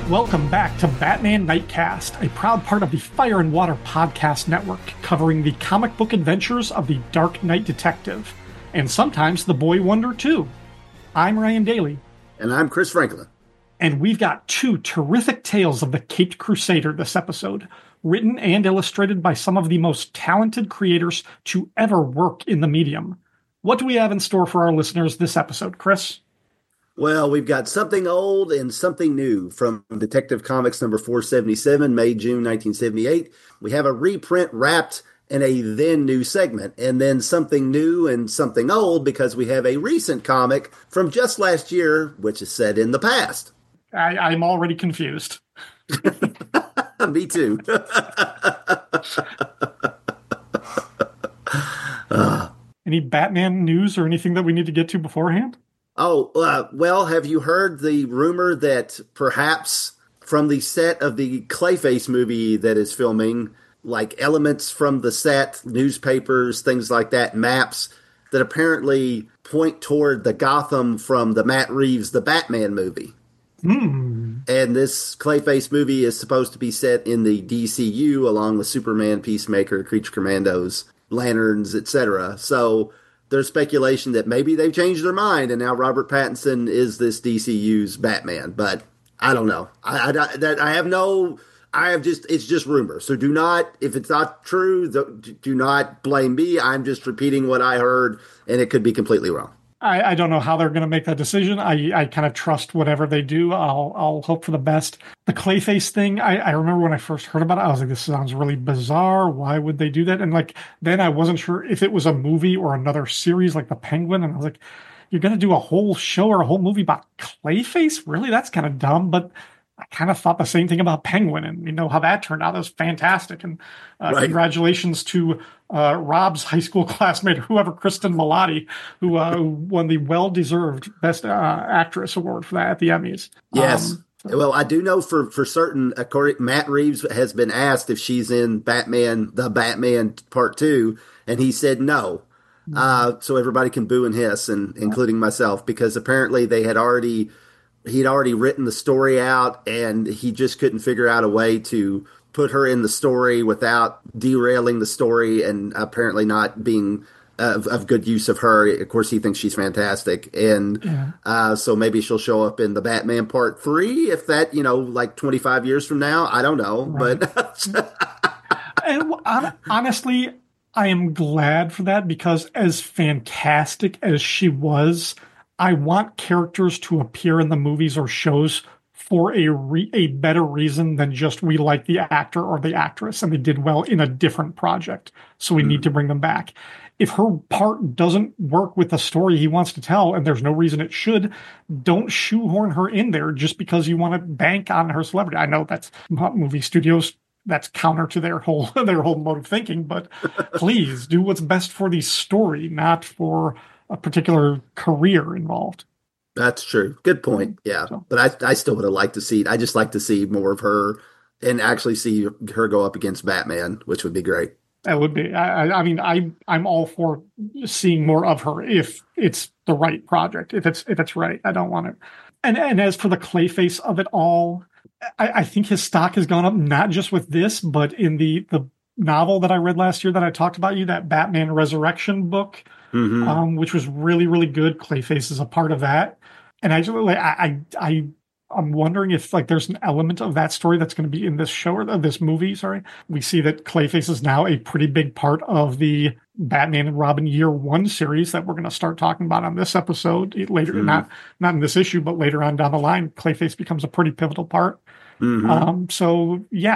Welcome back to Batman Nightcast, a proud part of the Fire and Water Podcast Network, covering the comic book adventures of the Dark Knight Detective, and sometimes the Boy Wonder too. I'm Ryan Daly. And I'm Chris Franklin. And we've got two terrific tales of the Caped Crusader this episode, written and illustrated by some of the most talented creators to ever work in the medium. What do we have in store for our listeners this episode, Chris? Well, we've got something old and something new from Detective Comics number 477, May, June 1978. We have a reprint wrapped in a then new segment, and then something new and something old because we have a recent comic from just last year, which is set in the past. I'm already confused. Me too. Any Batman news or anything that we need to get to beforehand? Well, have you heard the rumor that perhaps from the set of the Clayface movie that is filming, like elements from the set, newspapers, things like that, maps, that apparently point toward the Gotham from the Matt Reeves The Batman movie? And this Clayface movie is supposed to be set in the DCU along with Superman, Peacemaker, Creature Commandos, Lanterns, etc. So there's speculation that maybe they've changed their mind and now Robert Pattinson is this DCU's Batman. But I don't know. It's just rumor. So do not, if it's not true, do not blame me. I'm just repeating what I heard and it could be completely wrong. I don't know how they're going to make that decision. I kind of trust whatever they do. I'll hope for the best. The Clayface thing, I remember when I first heard about it, I was like, this sounds really bizarre. Why would they do that? And then I wasn't sure if it was a movie or another series like The Penguin. And I was like, you're going to do a whole show or a whole movie about Clayface? Really? That's kind of dumb. But I kind of thought the same thing about Penguin, and you know how that turned out. That was fantastic. And right. Congratulations to Rob's high school classmate, whoever, Kristen Milotti, who won the well-deserved Best Actress award for that at the Emmys. Yes. Well, I do know for certain, Matt Reeves has been asked if she's in The Batman Part 2, and he said no. So everybody can boo and hiss, and including myself, because apparently he'd already written the story out, and he just couldn't figure out a way to put her in the story without derailing the story and apparently not being of good use of her. Of course, he thinks she's fantastic. And so maybe she'll show up in the Batman Part 3, if that, like 25 years from now. I don't know. Right. But and honestly, I am glad for that, because as fantastic as she was, I want characters to appear in the movies or shows for a better reason than just we like the actor or the actress and they did well in a different project, so we need to bring them back. If her part doesn't work with the story he wants to tell, and there's no reason it should, don't shoehorn her in there just because you want to bank on her celebrity. I know that's movie studios, that's counter to their whole mode of thinking, but please do what's best for the story, not for a particular career involved. That's true. Good point. Yeah. So, but I still would have liked to see, I just like to see more of her and actually see her go up against Batman, which would be great. That would be, I mean, I'm all for seeing more of her if it's the right project, if it's right. I don't want it. And as for the Clayface of it all, I think his stock has gone up, not just with this, but in the novel that I read last year that I talked about that Batman Resurrection book, which was really, really good. Clayface is a part of that. And I'm wondering if there's an element of that story that's going to be in this show or this movie. Sorry. We see that Clayface is now a pretty big part of the Batman and Robin Year One series that we're going to start talking about on this episode later. Not in this issue, but later on down the line, Clayface becomes a pretty pivotal part. So yeah,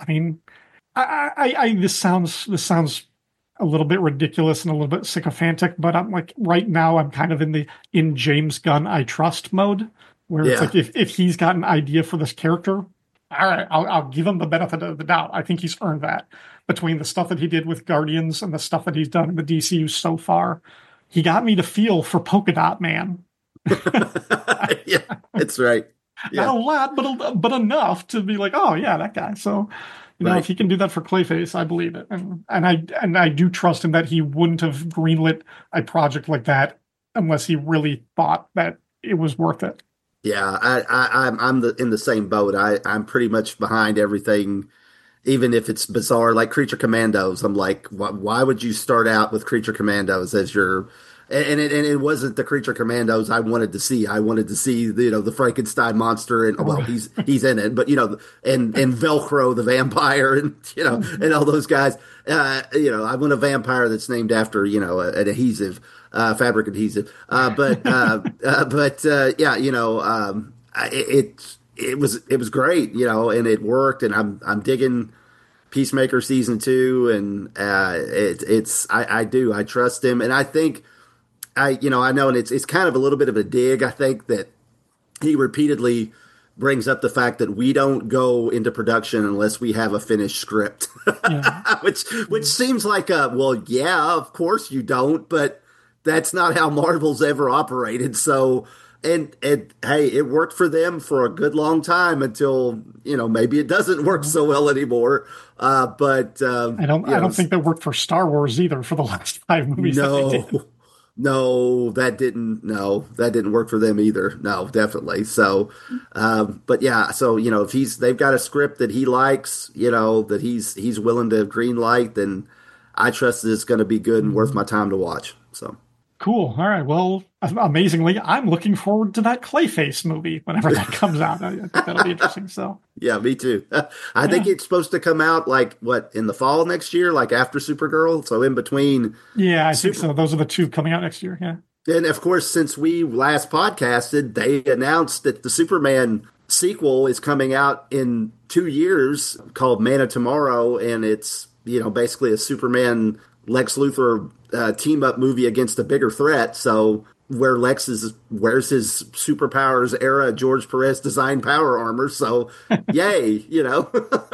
this sounds a little bit ridiculous and a little bit sycophantic, but I'm right now I'm kind of in James Gunn I trust mode, where it's if he's got an idea for this character, all right, I'll give him the benefit of the doubt. I think he's earned that between the stuff that he did with Guardians and the stuff that he's done in the DCU so far. He got me to feel for Polka Dot Man. Yeah, that's right. Yeah. Not a lot, but enough to be like, oh yeah, that guy. So if he can do that for Clayface, I believe it, and I do trust him that he wouldn't have greenlit a project like that unless he really thought that it was worth it. Yeah, I'm in the same boat. I'm pretty much behind everything, even if it's bizarre, like Creature Commandos. I'm like, why would you start out with Creature Commandos as your, and it wasn't the Creature Commandos I wanted to see. I wanted to see the Frankenstein monster, and well, Right. he's in it, but and Velcro the vampire, and and all those guys. I want a vampire that's named after an adhesive, fabric adhesive. Yeah, it was great, and it worked, and I'm digging Peacemaker season 2, and I trust him, and I think I know, and it's kind of a little bit of a dig. I think that he repeatedly brings up the fact that we don't go into production unless we have a finished script, Yeah. which seems like well, yeah, of course you don't, but that's not how Marvel's ever operated. So, and hey, it worked for them for a good long time until maybe it doesn't work so well anymore. But I don't think that worked for Star Wars either for the last 5 movies that they no, did. no, that didn't work for them either. No, definitely. So, but yeah, so if they've got a script that he likes, that he's willing to green light, then I trust that it's going to be good and worth Mhm. my time to watch. So, Cool. All right. Well, amazingly, I'm looking forward to that Clayface movie whenever that comes out. I think that'll be interesting. So, yeah, me too. I think yeah. it's supposed to come out like what in the fall next year, like after Supergirl. So in between Yeah, I think Super. so. Those are the two coming out next year. Yeah. And of course, since we last podcasted, they announced that the Superman sequel is coming out in 2 years called Man of Tomorrow. And it's, basically a Superman Lex Luthor team up movie against a bigger threat. So, where's his superpowers era George Perez designed power armor. So, yay.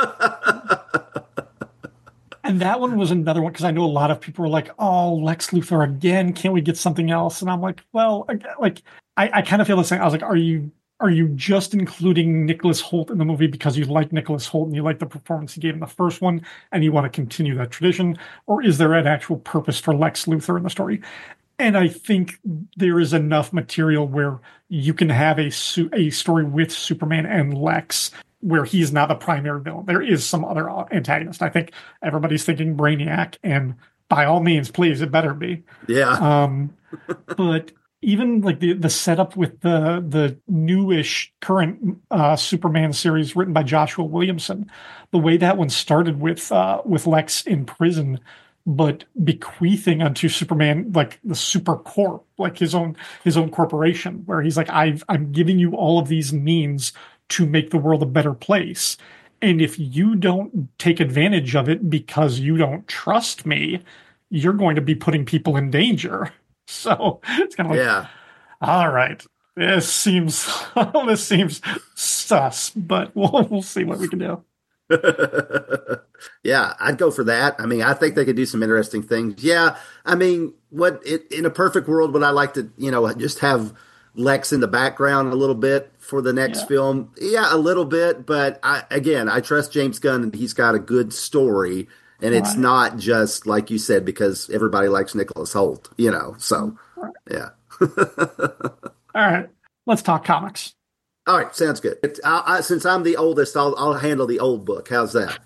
And that one was another one because I know a lot of people were like, "Oh, Lex Luthor again? Can't we get something else?" And I'm like, "Well, like I kind of feel the same." I was like, "Are you just including Nicholas Holt in the movie because you like Nicholas Holt and you like the performance he gave in the first one and you want to continue that tradition, or is there an actual purpose for Lex Luthor in the story?" And I think there is enough material where you can have a story with Superman and Lex where he's not the primary villain. There is some other antagonist. I think everybody's thinking Brainiac, and by all means, please, it better be. Yeah. Um, but even like the setup with the newish current Superman series written by Joshua Williamson, the way that one started with Lex in prison, but bequeathing unto Superman like the Super Corp, like his own corporation, where he's like, I'm giving you all of these means to make the world a better place. And if you don't take advantage of it because you don't trust me, you're going to be putting people in danger. So it's kind of like, Yeah. all right, this seems this seems sus, but we'll see what we can do. Yeah, I'd go for that. I mean, I think they could do some interesting things. Yeah, I mean, in a perfect world would I like to, just have Lex in the background a little bit for the next Yeah, film? Yeah, a little bit, but I trust James Gunn and he's got a good story, and it's right. not just like you said because everybody likes Nicholas Holt. So, All yeah. right, let's talk comics. All right, sounds good. Since I'm the oldest, I'll handle the old book. How's that?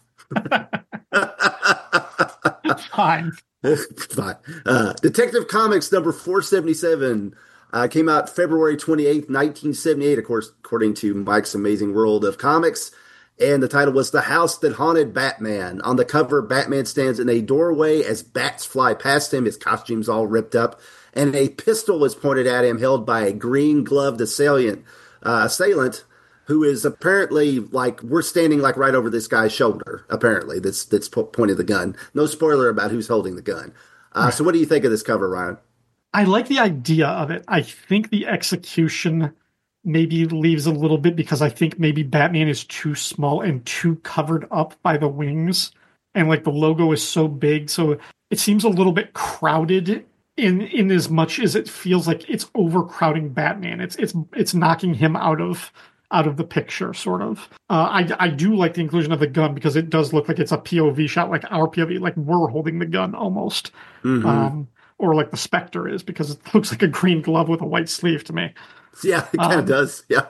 Fine. Fine. Detective Comics number 477 came out February 28th, 1978, of course, according to Mike's Amazing World of Comics. And the title was The House That Haunted Batman. On the cover, Batman stands in a doorway as bats fly past him, his costume's all ripped up, and a pistol is pointed at him, held by a green gloved assailant who is apparently like we're standing like right over this guy's shoulder. Apparently, that's pointed the gun. No spoiler about who's holding the gun. Right. So, what do you think of this cover, Ryan? I like the idea of it. I think the execution maybe leaves a little bit because I think maybe Batman is too small and too covered up by the wings. And like the logo is so big. So it seems a little bit crowded in as much as it feels like it's overcrowding Batman. It's knocking him out of the picture, sort of. I do like the inclusion of the gun because it does look like it's a POV shot, like our POV, like we're holding the gun almost. Mm-hmm. Um, or like the Spectre is because it looks like a green glove with a white sleeve to me. Yeah, it kind of Um, does. Yeah.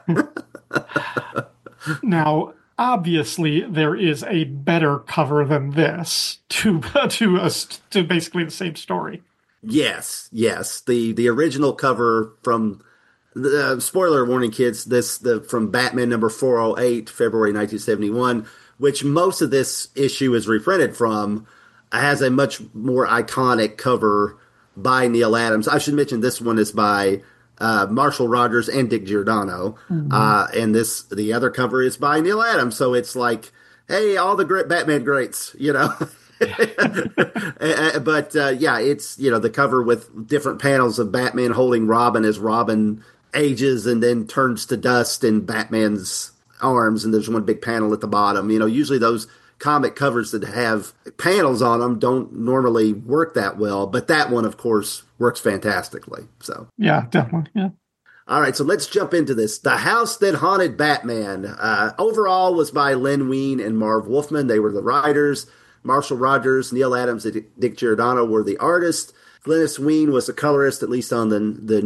Now, obviously, there is a better cover than this to to basically the same story. Yes, yes. The original cover from the spoiler warning, kids. This the from Batman number 408, February 1971, which most of this issue is reprinted from, has a much more iconic cover by Neil Adams. I should mention this one is by Marshall Rogers and Dick Giordano, Mhm. and the other cover is by Neil Adams. So it's like, hey, all the great Batman greats, you know. But yeah, it's the cover with different panels of Batman holding Robin as Robin ages and then turns to dust in Batman's arms, and there's one big panel at the bottom. Usually those comic covers that have panels on them don't normally work that well, but that one, of course, works fantastically. So. Yeah, definitely. Yeah. All right, so let's jump into this. The House That Haunted Batman. Overall was by Len Wein and Marv Wolfman. They were the writers. Marshall Rogers, Neil Adams, and Dick Giordano were the artists. Glynis Wein was the colorist, at least on the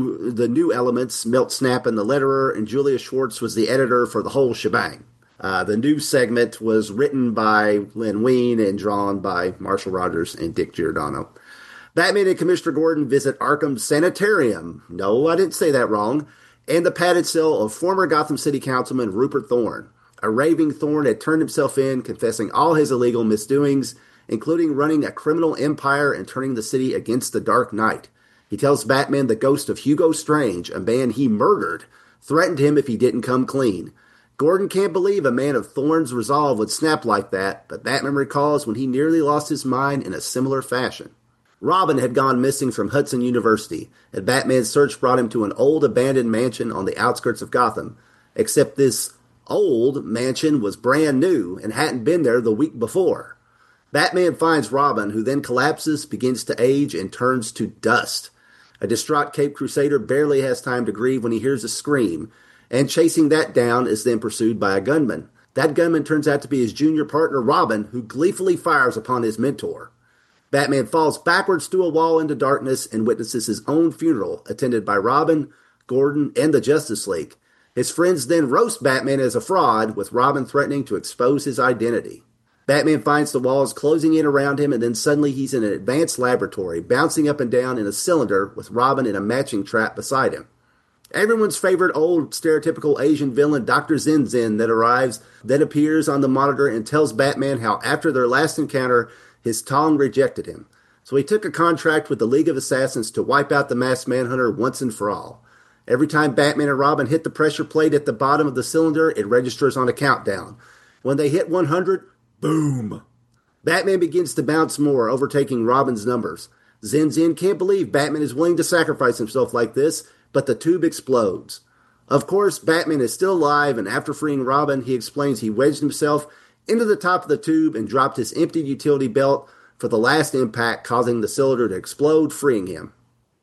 new elements, Milt Snap and the letterer, and Julia Schwartz was the editor for the whole shebang. The new segment was written by Len Wein and drawn by Marshall Rogers and Dick Giordano. Batman and Commissioner Gordon visit Arkham Sanitarium. No, I didn't say that wrong. And the padded cell of former Gotham City Councilman Rupert Thorne. A raving Thorne had turned himself in, confessing all his illegal misdoings, including running a criminal empire and turning the city against the Dark Knight. He tells Batman the ghost of Hugo Strange, a man he murdered, threatened him if he didn't come clean. Gordon can't believe a man of Thorne's resolve would snap like that, but Batman recalls when he nearly lost his mind in a similar fashion. Robin had gone missing from Hudson University, and Batman's search brought him to an old abandoned mansion on the outskirts of Gotham. Except this old mansion was brand new and hadn't been there the week before. Batman finds Robin, who then collapses, begins to age, and turns to dust. A distraught Cape Crusader barely has time to grieve when he hears a scream, and chasing that down is then pursued by a gunman. That gunman turns out to be his junior partner Robin, who gleefully fires upon his mentor. Batman falls backwards through a wall into darkness and witnesses his own funeral, attended by Robin, Gordon, and the Justice League. His friends then roast Batman as a fraud, with Robin threatening to expose his identity. Batman finds the walls closing in around him, and then suddenly he's in an advanced laboratory, bouncing up and down in a cylinder with Robin in a matching trap beside him. Everyone's favorite old stereotypical Asian villain, Dr. Zin Zin, that arrives, then appears on the monitor and tells Batman how after their last encounter, his Tong rejected him. So he took a contract with the League of Assassins to wipe out the Masked Manhunter once and for all. Every time Batman and Robin hit the pressure plate at the bottom of the cylinder, it registers on a countdown. When they hit 100, boom! Batman begins to bounce more, overtaking Robin's numbers. Zin Zin can't believe Batman is willing to sacrifice himself like this, but the tube explodes. Of course, Batman is still alive, and after freeing Robin, he explains he wedged himself into the top of the tube and dropped his emptied utility belt for the last impact, causing the cylinder to explode, freeing him.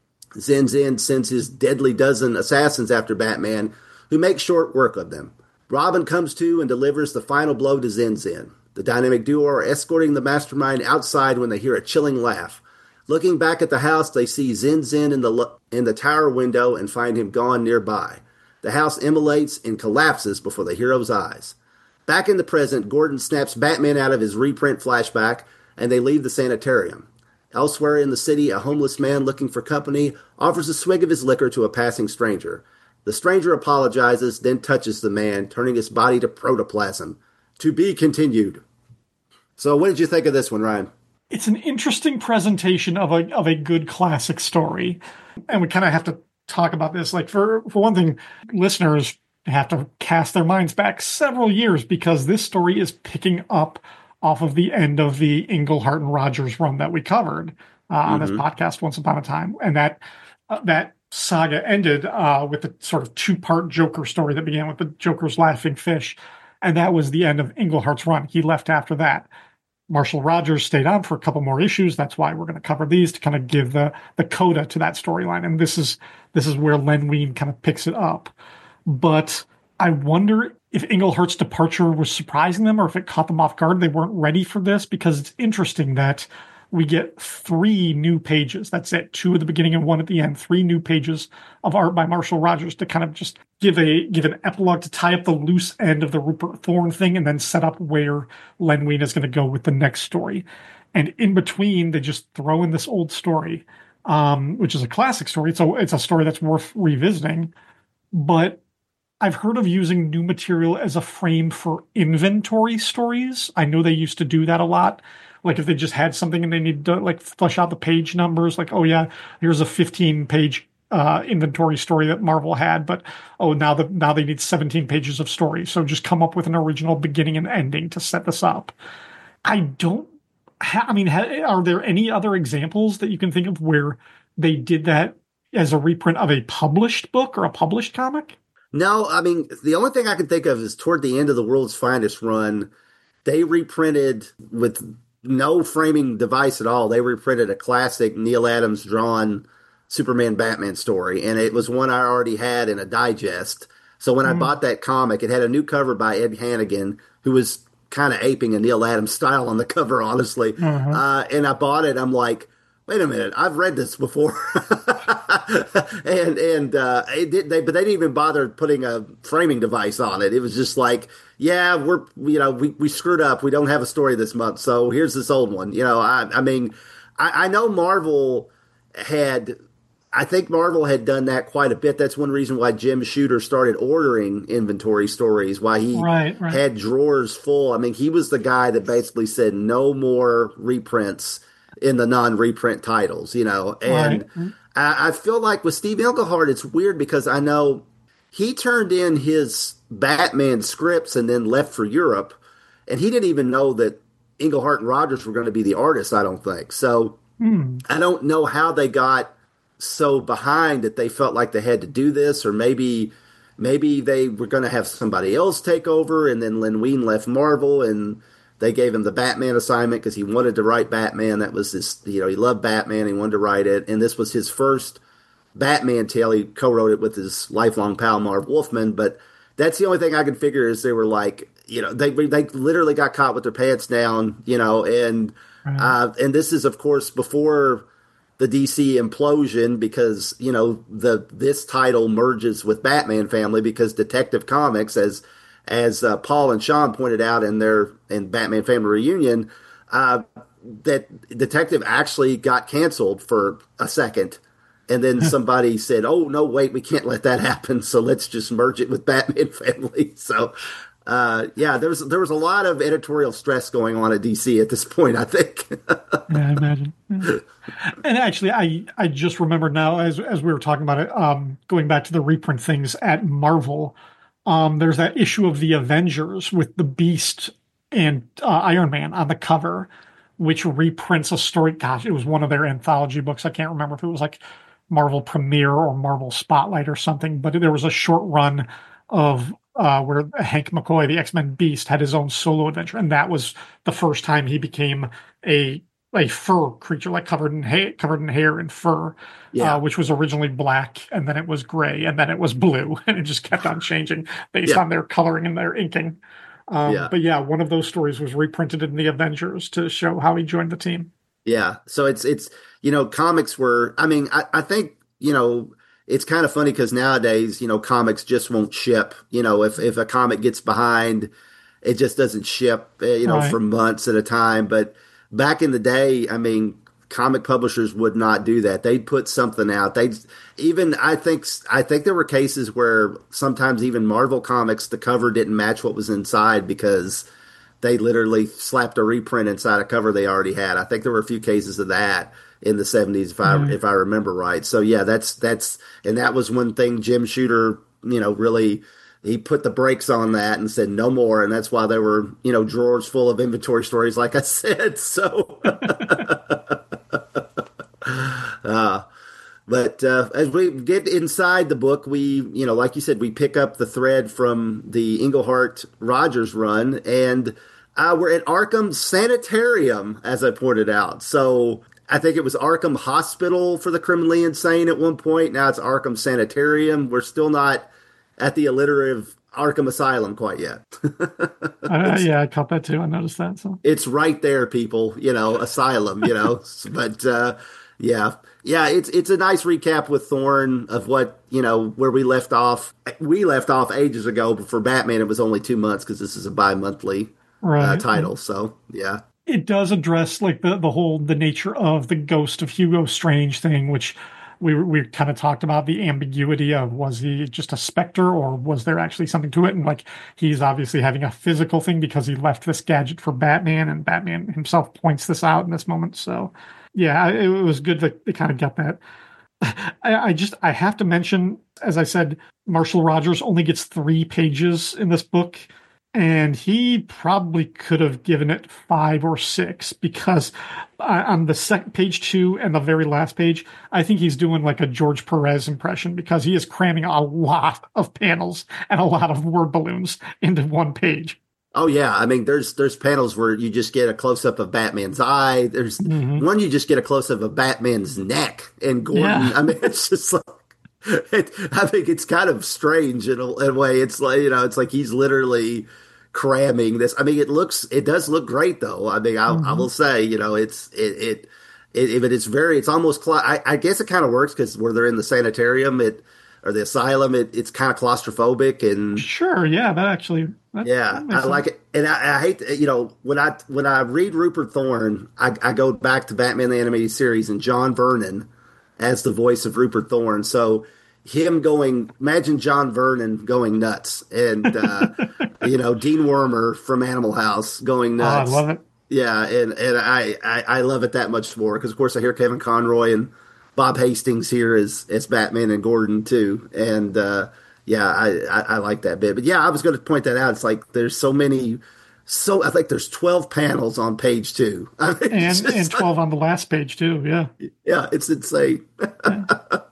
Zin Zin sends his deadly dozen assassins after Batman, who makes short work of them. Robin comes to and delivers the final blow to Zin Zin. The dynamic duo are escorting the mastermind outside when they hear a chilling laugh. Looking back at the house, they see Zin Zin in the tower window and find him gone nearby. The house immolates and collapses before the hero's eyes. Back in the present, Gordon snaps Batman out of his reprint flashback, and they leave the sanitarium. Elsewhere in the city, a homeless man looking for company offers a swig of his liquor to a passing stranger. The stranger apologizes, then touches the man, turning his body to protoplasm. To be continued. So what did you think of this one, Ryan? It's an interesting presentation of a good classic story. And we kind of have to talk about this. Like for one thing, listeners have to cast their minds back several years because this story is picking up off of the end of the Englehart and Rogers run that we covered on this podcast once upon a time. And that saga ended with a sort of two-part Joker story that began with the Joker's laughing fish. And that was the end of Englehart's run. He left after that. Marshall Rogers stayed on for a couple more issues. That's why we're going to cover these to kind of give the coda to that storyline. And this is where Len Wein kind of picks it up. But I wonder if Englehart's departure was surprising them or if it caught them off guard. They weren't ready for this because it's interesting that we get 3 new pages. That's it. 2 at the beginning and 1 at the end. 3 new pages of art by Marshall Rogers to kind of just give an epilogue to tie up the loose end of the Rupert Thorne thing and then set up where Len Wein is going to go with the next story. And in between, they just throw in this old story, which is a classic story. So it's a story that's worth revisiting. But I've heard of using new material as a frame for inventory stories. I know they used to do that a lot. Like if they just had something and they need to like flesh out the page numbers, like, oh yeah, here's a 15-page inventory story that Marvel had, but oh now they need 17 pages of story. So just come up with an original beginning and ending to set this up. I don't. Are there any other examples that you can think of where they did that as a reprint of a published book or a published comic? No, I mean, the only thing I can think of is toward the end of the World's Finest run, they reprinted with no framing device at all. They reprinted a classic Neil Adams drawn Superman Batman story, and it was one I already had in a digest. So when I bought that comic, it had a new cover by Ed Hannigan, who was kind of aping a Neil Adams style on the cover, honestly. And I bought it. I'm like, wait a minute, I've read this before. But they didn't even bother putting a framing device on it. It was just like, yeah, we screwed up. We don't have a story this month, so here's this old one. I know Marvel had. I think Marvel had done that quite a bit. That's one reason why Jim Shooter started ordering inventory stories, why he had drawers full. I mean, he was the guy that basically said no more reprints in the non-reprint titles, And I feel like with Steve Englehart, it's weird because I know he turned in his Batman scripts and then left for Europe, and he didn't even know that Englehart and Rogers were going to be the artists, I don't think. So I don't know how they got so behind that they felt like they had to do this, or maybe they were going to have somebody else take over, and then Len Wein left Marvel and they gave him the Batman assignment because he wanted to write Batman. That was his, he loved Batman. He wanted to write it. And this was his first Batman tale. He co-wrote it with his lifelong pal, Marv Wolfman. But that's the only thing I can figure is they were like, they literally got caught with their pants down, and this is, of course, before the DC implosion because, this title merges with Batman Family because Detective Comics, as Paul and Sean pointed out in Batman Family Reunion, that Detective actually got canceled for a second. And then somebody said, oh, no, wait, we can't let that happen. So let's just merge it with Batman Family. So, there was a lot of editorial stress going on at DC at this point, I think. Yeah, I imagine. Yeah. And actually, I just remembered now, as we were talking about it, going back to the reprint things at Marvel, there's that issue of the Avengers with the Beast and Iron Man on the cover, which reprints a story. Gosh, it was one of their anthology books. I can't remember if it was like Marvel Premiere or Marvel Spotlight or something, but there was a short run of where Hank McCoy, the X-Men Beast, had his own solo adventure, and that was the first time he became a fur creature, like covered in hair and fur, which was originally black, and then it was gray, and then it was blue, and it just kept on changing based on their coloring and their inking. But yeah, one of those stories was reprinted in the Avengers to show how he joined the team. Yeah, so it's comics were. I mean, I think it's kind of funny because nowadays comics just won't ship. If a comic gets behind, it just doesn't ship. For months at a time, but back in the day, I mean, comic publishers would not do that. They'd put something out. I think there were cases where sometimes even Marvel Comics, the cover didn't match what was inside because they literally slapped a reprint inside a cover they already had. I think there were a few cases of that in the 70s, if I remember right. So yeah, and that was one thing Jim Shooter, really, he put the brakes on that and said no more, and that's why there were drawers full of inventory stories, like I said. So, but as we get inside the book, we like you said, we pick up the thread from the Englehart Rogers run, and we're at Arkham Sanitarium, as I pointed out. So I think it was Arkham Hospital for the criminally insane at one point. Now it's Arkham Sanitarium. We're still not at the alliterative Arkham Asylum quite yet. It's Yeah, I caught that too. I noticed that. So it's right there, people. Asylum. But yeah, yeah. It's a nice recap with Thorne of what where we left off. We left off ages ago, but for Batman, it was only 2 months because this is a bi-monthly right, title. So yeah. it does address like the nature of the ghost of Hugo Strange thing, which we kind of talked about the ambiguity of, was he just a specter or was there actually something to it? And like he's obviously having a physical thing because he left this gadget for Batman, and Batman himself points this out in this moment. So yeah, it was good to kind of get that. I have to mention, as I said, Marshall Rogers only gets 3 pages in this book, and he probably could have given it 5 or 6 because on the second page 2 and the very last page, I think he's doing like a George Perez impression because he is cramming a lot of panels and a lot of word balloons into one page. Oh yeah, I mean, there's panels where you just get a close up of Batman's eye. There's Hmm. one you just get a close up of Batman's neck and Gordon. Yeah. I mean, it's just like I think it's kind of strange in a way. It's like it's like he's literally cramming this. I mean, it does look great though. I mean, I Hmm. will say, but it's almost I guess it kind of works because where they're in the sanitarium, or the asylum, it's kind of claustrophobic and. Sure. Yeah. That actually that Yeah, makes I like sense. it, and I hate when I read Rupert Thorne, I go back to Batman the Animated Series and John Vernon as the voice of Rupert Thorne. So imagine John Vernon going nuts, and Dean Wormer from Animal House going Oh, I nuts. love it. Yeah, and I love it that much more because of course I hear Kevin Conroy and Bob Hastings here as Batman and Gordon too, and yeah, I like that bit. But yeah, I was going to point that out. It's like there's so many, so I think there's 12 panels on page 2. I mean, it's And just 12 on the last page too. Yeah. yeah, it's insane. Yeah.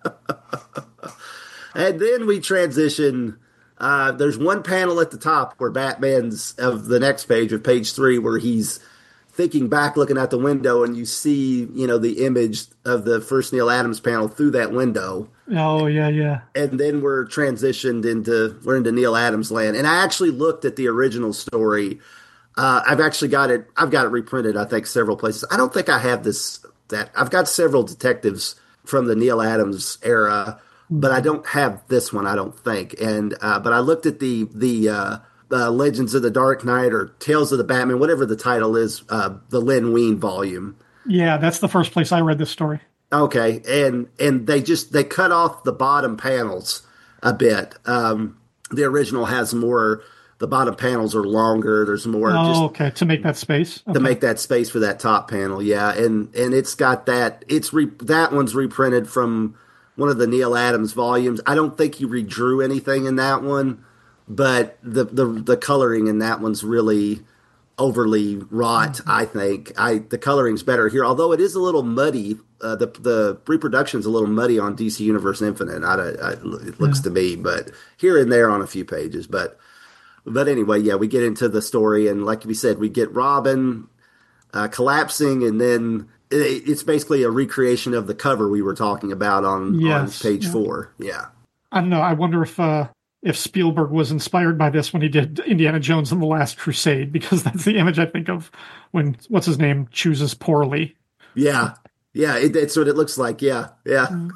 And then we transition. There's one panel at the top where Batman's of the next page of page 3 where he's thinking back, looking out the window, and you see, the image of the first Neil Adams panel through that window. Oh, yeah, yeah. And then we're into Neil Adams land. And I actually looked at the original story. I've got it reprinted, I think, several places. I don't think I have that I've got several detectives from the Neil Adams era, but I Mhm. don't have this one, I don't think. And but I looked at the Legends of the Dark Knight or Tales of the Batman, whatever the title is, the Len Wein volume. Yeah, that's the first place I read this story. Okay, and they cut off the bottom panels a bit. The original has more. The bottom panels are longer. There's more just Oh, okay. To make that space. to Okay. make that space for that top panel. Yeah, and it's got that. That one's reprinted from one of the Neil Adams volumes. I don't think he redrew anything in that one, but the coloring in that one's really overly wrought. Mhm. I think the coloring's better here, although it is a little muddy. The reproduction's a little muddy on DC Universe Infinite. It looks Yeah. to me, but here and there on a few pages. But anyway, yeah, we get into the story, and like we said, we get Robin collapsing, and then it's basically a recreation of the cover we were talking about on Yes. page Yeah. 4. Yeah. I don't know. I wonder if Spielberg was inspired by this when he did Indiana Jones and the Last Crusade, because that's the image I think of when what's his name chooses poorly. Yeah. Yeah, it's what it looks like. Yeah. Yeah. Mm.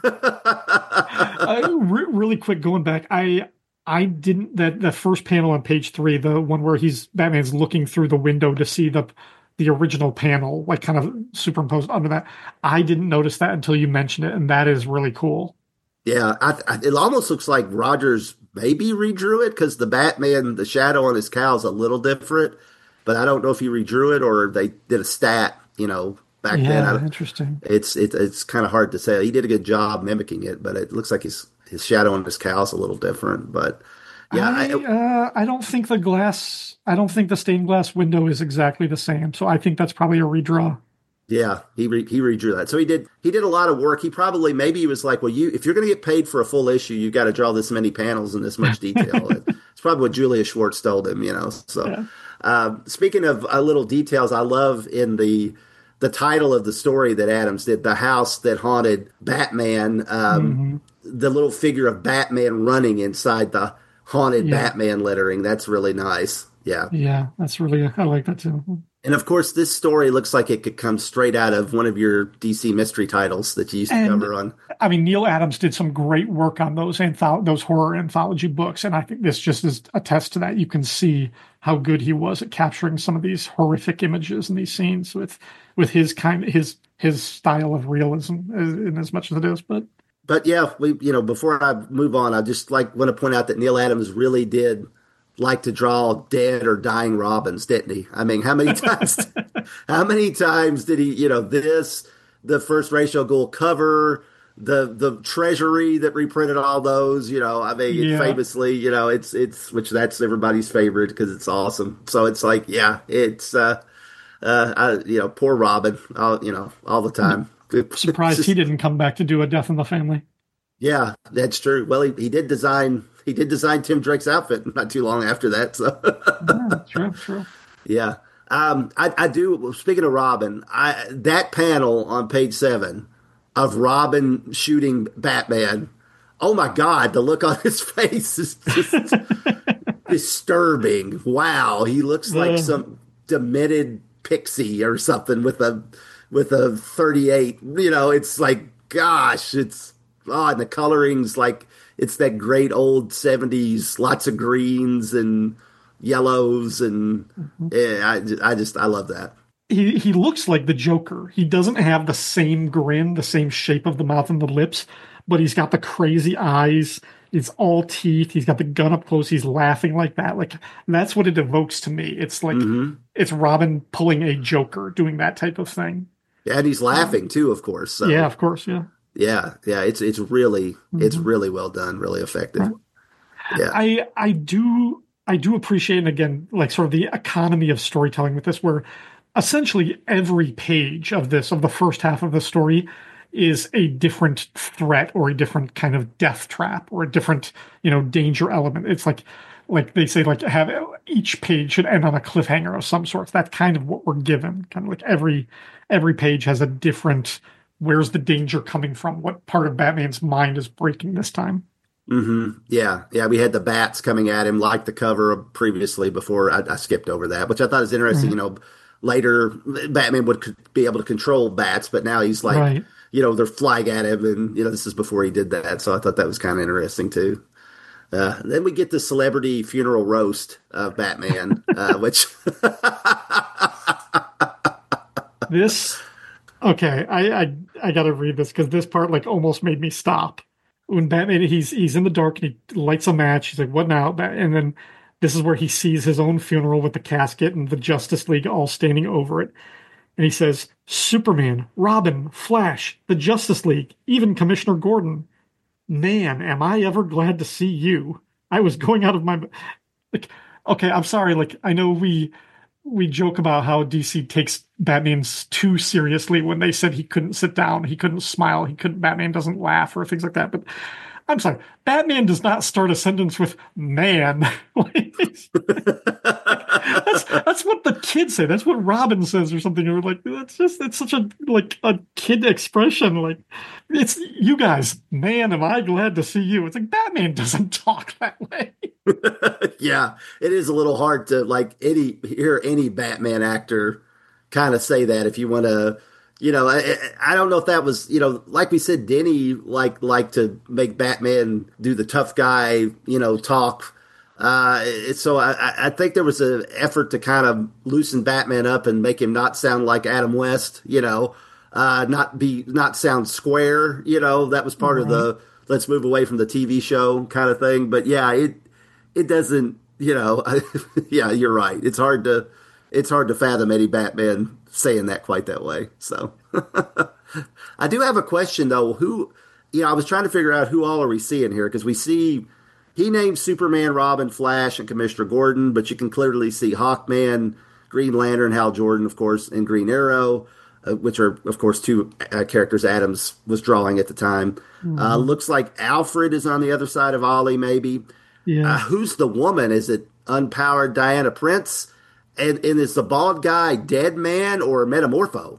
Really quick, going back, I didn't that the first panel on page 3, the one where Batman's looking through the window to see the original panel, like kind of superimposed under that. I didn't notice that until you mentioned it, and that is really cool. Yeah, it almost looks like Rogers maybe redrew it because the Batman, the shadow on his cowl is a little different, but I don't know if he redrew it or they did a stat, back then. Yeah, interesting. It's kind of hard to say. He did a good job mimicking it, but it looks like his shadow on his cowl is a little different. But yeah, I don't think the glass. I don't think the stained glass window is exactly the same. So I think that's probably a redraw. yeah, he redrew that. So he did a lot of work. Maybe he was like, well, if you're going to get paid for a full issue, you've got to draw this many panels and this much detail. It's probably what Julia Schwartz told him, So Yeah. speaking of little details, I love in the title of the story that Adams did, The House That Haunted Batman, Hmm. the little figure of Batman running inside the haunted Yeah. Batman lettering. That's really nice. Yeah. Yeah. That's really, I like that too. And of course, this story looks like it could come straight out of one of your DC mystery titles that you used to And cover on. I mean, Neil Adams did some great work on those horror anthology books, and I think this just is attests to that. You can see how good he was at capturing some of these horrific images and these scenes with his style of realism, in as much as it is. But yeah, before I move on, I just want to point out that Neil Adams really did like to draw dead or dying Robins, didn't he? I mean, how many times did he, the first Ra's al Ghul cover, the Treasury that reprinted all those, I mean, Yeah, famously, it's which that's everybody's favorite because it's awesome. So it's like, yeah, it's poor Robin, all the time. It's surprised he just, didn't come back to do a Death in the Family. yeah, that's true. Well, he did design Tim Drake's outfit not too long after that. So Yeah, true, true. yeah. I do. Speaking of Robin, that panel on page 7 of Robin shooting Batman. Oh my God, the look on his face is just disturbing. Wow, he looks like The some demented pixie or something with a 38. It's like, gosh, and the coloring's like it's that great old 70s, lots of greens and yellows, and yeah, I love that. he looks like the Joker. He doesn't have the same grin, the same shape of the mouth and the lips, but he's got the crazy eyes. It's all teeth. He's got the gun up close. He's laughing like that. Like that's what it evokes to me. It's like Hmm. it's Robin pulling a Joker, doing that type of thing. Yeah, and he's laughing too, of course. Yeah, So of course. Yeah. yeah, it's Mhm. really well done, really effective. Right. Yeah. I do appreciate, and again, like sort of the economy of storytelling with this, where essentially every page of the first half of the story is a different threat or a different kind of death trap or a different, danger element. It's like they say, like have each page should end on a cliffhanger of some sort. That's kind of what we're given. Kind of like every page has a different, where's the danger coming from? What part of Batman's mind is breaking this time? Yeah, yeah. We had the bats coming at him like the cover previously. Before I skipped over that, which I thought was interesting. Right. Later Batman would be able to control bats, but now he's like, Right. they're flying at him, and this is before he did that. So I thought that was kind of interesting too. Then we get the celebrity funeral roast of Batman, which This okay, I gotta read this because this part like almost made me stop. When Batman he's in the dark and he lights a match, he's like, "What now?" And then this is where he sees his own funeral with the casket and the Justice League all standing over it. And he says, "Superman, Robin, Flash, the Justice League, even Commissioner Gordon. Man, am I ever glad to see you. I was going out of my like okay, I'm sorry, like I know we joke about how DC takes Batman's too seriously when they said he couldn't sit down, he couldn't smile, Batman doesn't laugh or things like that. But I'm sorry, Batman does not start a sentence with "man." That's what the kids say. That's what Robin says or something. Or like it's such a kid expression. Like it's you guys, man, am I glad to see you. It's like Batman doesn't talk that way. yeah, it is a little hard to hear any Batman actor kind of say that if you want to. I don't know if that was, like we said, Denny like to make Batman do the tough guy, talk. So I think there was an effort to kind of loosen Batman up and make him not sound like Adam West, not sound square. That was part of Right. the let's move away from the TV show kind of thing. But yeah, it doesn't, yeah, you're right. It's hard to fathom any Batman saying that quite that way. So I do have a question though. I was trying to figure out who all are we seeing here because we see he named Superman, Robin, Flash, and Commissioner Gordon, but you can clearly see Hawkman, Green Lantern, Hal Jordan, of course, and Green Arrow, which are, of course, two characters Adams was drawing at the time. Mhm. Looks like Alfred is on the other side of Ollie, maybe. Yeah. Who's the woman? Is it unpowered Diana Prince? And is the bald guy Dead Man or Metamorpho?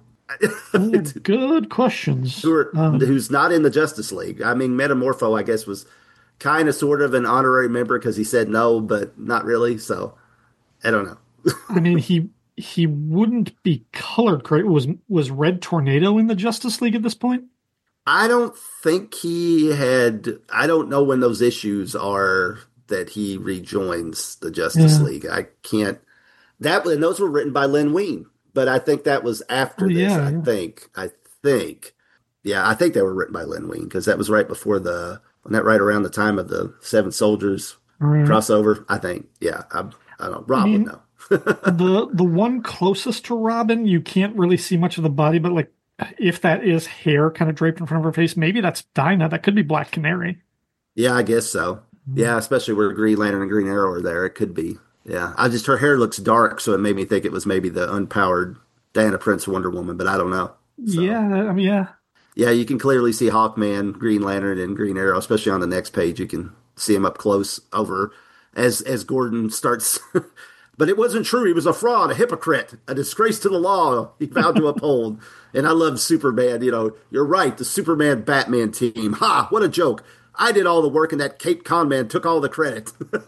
Good questions. Who's not in the Justice League? I mean, Metamorpho, I guess, was kind of sort of an honorary member because he said no, but not really. So I don't know. I mean, he wouldn't be colored correct. Was Red Tornado in the Justice League at this point? I don't think he had. I don't know when those issues are that he rejoins the Justice Yeah. League. I can't. That and those were written by Len Wein, but I think that was Oh after this. yeah, I yeah. think. I think. Yeah, I think they were written by Len Wein because that was right before the. Wasn't that right around the time of the Seven Soldiers Right. crossover? I think. Yeah, I don't. I Rob would mean, know. the one closest to Robin, you can't really see much of the body, but like if that is hair kind of draped in front of her face, maybe that's Dinah. That could be Black Canary. Yeah, I guess so. Yeah, especially where Green Lantern and Green Arrow are there. It could be. Yeah. I just, her hair looks dark, so it made me think it was maybe the unpowered Diana Prince Wonder Woman, but I don't know. So, Yeah, I mean, yeah. yeah, you can clearly see Hawkman, Green Lantern, and Green Arrow, especially on the next page. You can see him up close over as Gordon starts. But it wasn't true. He was a fraud, a hypocrite, a disgrace to the law he vowed to uphold. And I love Superman. You know, you're right. The Superman Batman team. Ha! What a joke. I did all the work, and that Kate Conman took all the credit.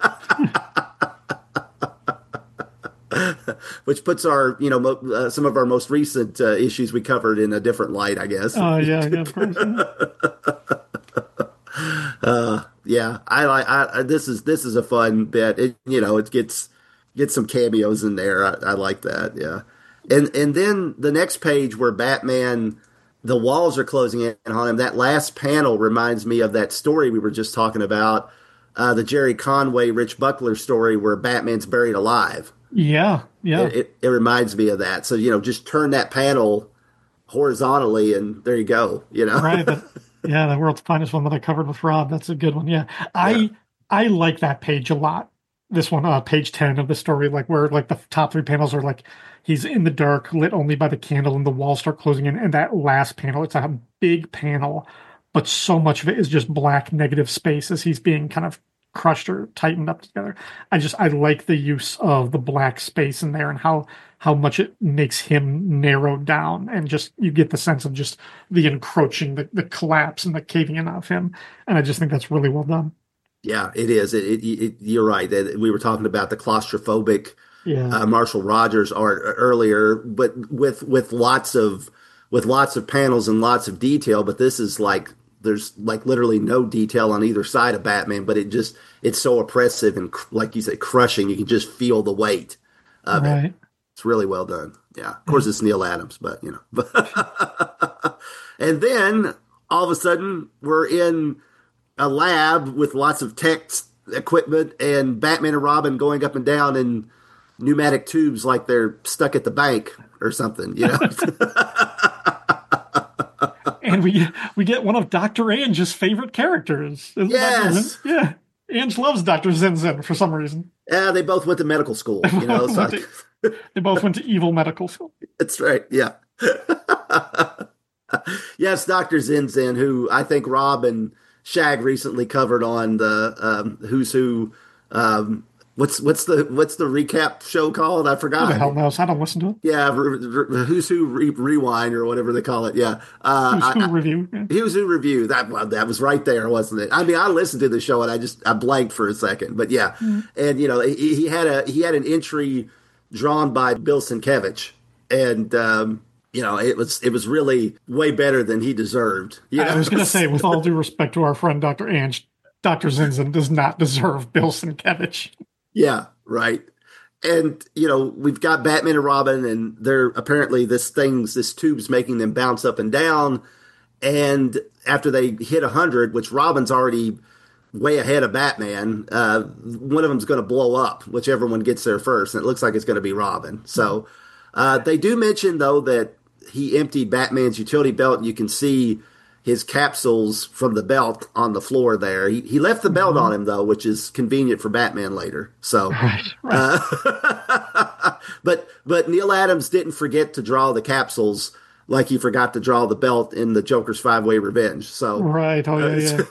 Which puts our, some of our most recent issues we covered in a different light, I guess. Yeah, yeah, of course. Yeah. Yeah, this is a fun bit. It gets some cameos in there. I like that. Yeah, and then the next page where Batman, the walls are closing in on him. That last panel reminds me of that story we were just talking about, the Jerry Conway, Rich Buckler story where Batman's buried alive. Yeah, yeah. It reminds me of that. So just turn that panel horizontally, and there you go. Right. Yeah, the world's finest one that I covered with Rob. That's a good one. Yeah. Yeah. I like that page a lot. This one, page 10 of the story, like where like the top three panels are like he's in the dark, lit only by the candle, and the walls start closing in. And that last panel, it's a big panel, but so much of it is just black negative space as he's being kind of crushed or tightened up together. I like the use of the black space in there and how much it makes him narrow down, and just you get the sense of just the encroaching, the collapse and the caving in of him. And I just think that's really well done. Yeah, it is. You're right. We were talking about the claustrophobic Yeah. Marshall Rogers art earlier, but with lots of panels and lots of detail. But this is like there's like literally no detail on either side of Batman, but it's so oppressive and like you said, crushing. You can just feel the weight of it. Right. It's really well done. Yeah, of course it's Neil Adams, but and then all of a sudden we're in a lab with lots of tech equipment and Batman and Robin going up and down in pneumatic tubes like they're stuck at the bank or something. And we get one of Dr. Ange's favorite characters. Isn't Yes. Yeah. Ange loves Dr. Zinzin for some reason. Yeah, they both went to medical school. They both went to evil medical school. That's right. Yeah. Yes, Dr. Zinzin, who I think Rob and Shag recently covered on the Who's Who. What's the recap show called? I Who forgot. the hell knows? I don't listen to it. Yeah, Who's Who Rewind or whatever they call it. Yeah, Who's Who review. Yeah. Who's Who Review. That was right there, wasn't it? I mean, I listened to the show and I blanked for a second, but yeah, and he had an entry drawn by Bill Sienkiewicz, and it was really way better than he deserved. I was going to say, with all due respect to our friend Dr. Ange, Dr. Zinzin does not deserve Bill Sienkiewicz. Yeah, right. And we've got Batman and Robin, and they're apparently this tube's making them bounce up and down. And after they hit 100, which Robin's already way ahead of Batman, one of them's going to blow up, whichever one gets there first. And it looks like it's going to be Robin. So they do mention though that he emptied Batman's utility belt, and you can see his capsules from the belt on the floor there. He left the belt on him, though, which is convenient for Batman later. So, Right. but Neil Adams didn't forget to draw the capsules like he forgot to draw the belt in the Joker's Five-Way Revenge. So, Right. Oh,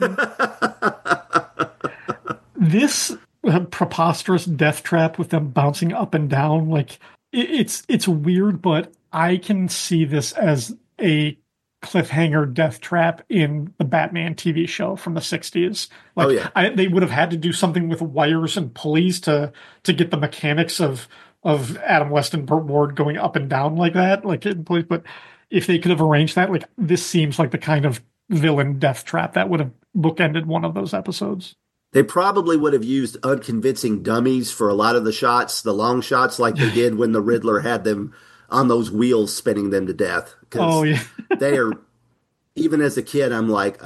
yeah. This preposterous death trap with them bouncing up and down, like it's weird, but I can see this as a cliffhanger death trap in the Batman TV show from the 60s. Oh Like yeah. they would have had to do something with wires and pulleys to get the mechanics of Adam West and Burt Ward going up and down like that, like in police. But if they could have arranged that, like this seems like the kind of villain death trap that would have bookended one of those episodes. They probably would have used unconvincing dummies for a lot of the shots, the long shots, like they did when the Riddler had them on those wheels spinning them to death. Oh Because yeah, they are, even as a kid, I'm like,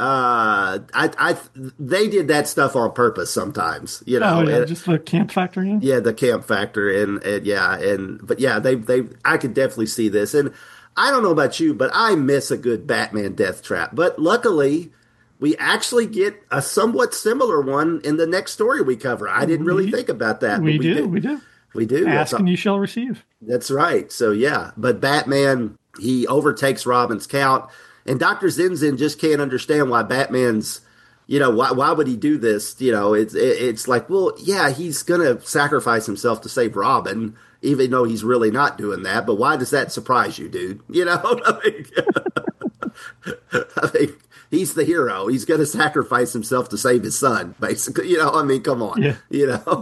they did that stuff on purpose sometimes, you oh know. yeah, just the camp factor. Yeah, Yeah, the camp factor, and yeah, but yeah, I could definitely see this, and I don't know about you, but I miss a good Batman death trap. But luckily, we actually get a somewhat similar one in the next story we cover. I didn't really think about that, but we do, we do. we do. Ask and you shall receive. That's right. So yeah, but Batman, he overtakes Robin's count, and Doctor Zinzin just can't understand why Batman's, why would he do this? It's like, well, yeah, he's gonna sacrifice himself to save Robin, even though he's really not doing that. But why does that surprise you, dude? I mean, he's the hero. He's gonna sacrifice himself to save his son, basically. I mean, come on, Yeah.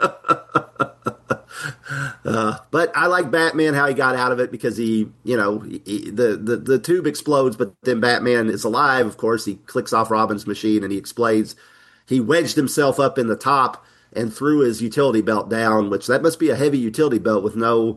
But I like Batman how he got out of it because the tube explodes, but then Batman is alive. Of course, he clicks off Robin's machine and he explains. He wedged himself up in the top and threw his utility belt down, which that must be a heavy utility belt with no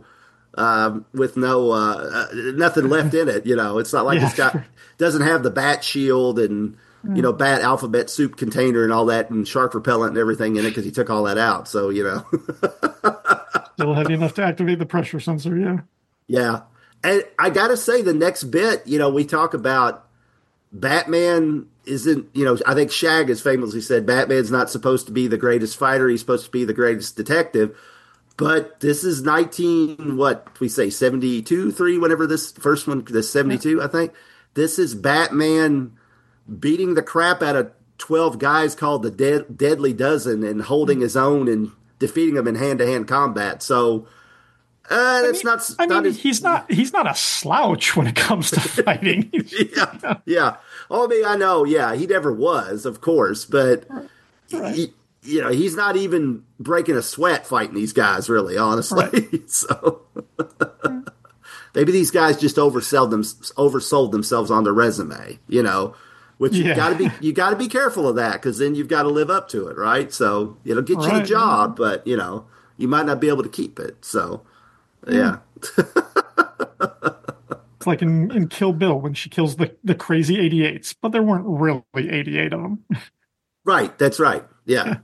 nothing left in it. It's not like it's got doesn't have the bat shield and bat alphabet soup container and all that and shark repellent and everything in it because he took all that out. So Still heavy enough to activate the pressure sensor. Yeah. Yeah. And I got to say, the next bit, we talk about Batman isn't, I think Shag has famously said Batman's not supposed to be the greatest fighter. He's supposed to be the greatest detective. But this is 72, 3, whenever this first one, this 72, I think. This is Batman beating the crap out of 12 guys called the Deadly Dozen and holding his own and defeating them in hand-to-hand combat. So he's not a slouch when it comes to fighting. yeah. Oh, I mean, I know. Yeah, he never was, of course, but right. he's not even breaking a sweat fighting these guys, really, honestly. Right. So maybe these guys just oversold themselves on their resume, which you got to be careful of that because then you've got to live up to it, right? So it'll get you the job, but you might not be able to keep it. So yeah. It's like in Kill Bill when she kills the crazy 88s, but there weren't really 88 of them. Right, that's right. Yeah.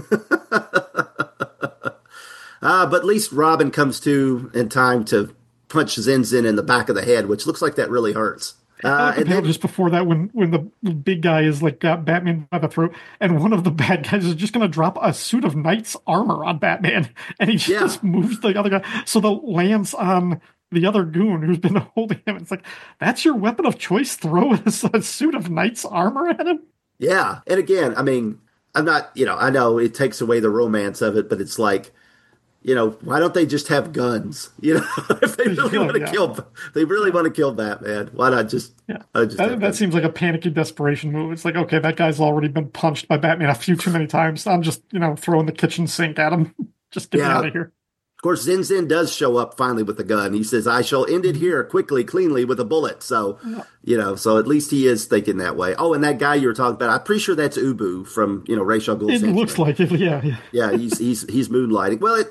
But at least Robin comes to in time to punch Zinzin in the back of the head, which looks like that really hurts. And then, just before that, when the big guy is like got Batman by the throat, and one of the bad guys is just going to drop a suit of knight's armor on Batman, and he just moves the other guy so the lands on the other goon who's been holding him. It's like, that's your weapon of choice? Throw a suit of knight's armor at him? Yeah, and again, I mean, I'm not, I know it takes away the romance of it, but it's like, why don't they just have guns? If they really want to kill Batman, why not just? Yeah, that seems like a panicky desperation move. It's like, okay, that guy's already been punched by Batman a few too many times. I'm just, throwing the kitchen sink at him. Just get me out of here. Of course, Zinzin does show up finally with a gun. He says, I shall end it here quickly, cleanly with a bullet. So, so at least he is thinking that way. Oh, and that guy you were talking about, I'm pretty sure that's Ubu from, Ra's al Ghul's It looks like it, yeah. Yeah, he's moonlighting. Well,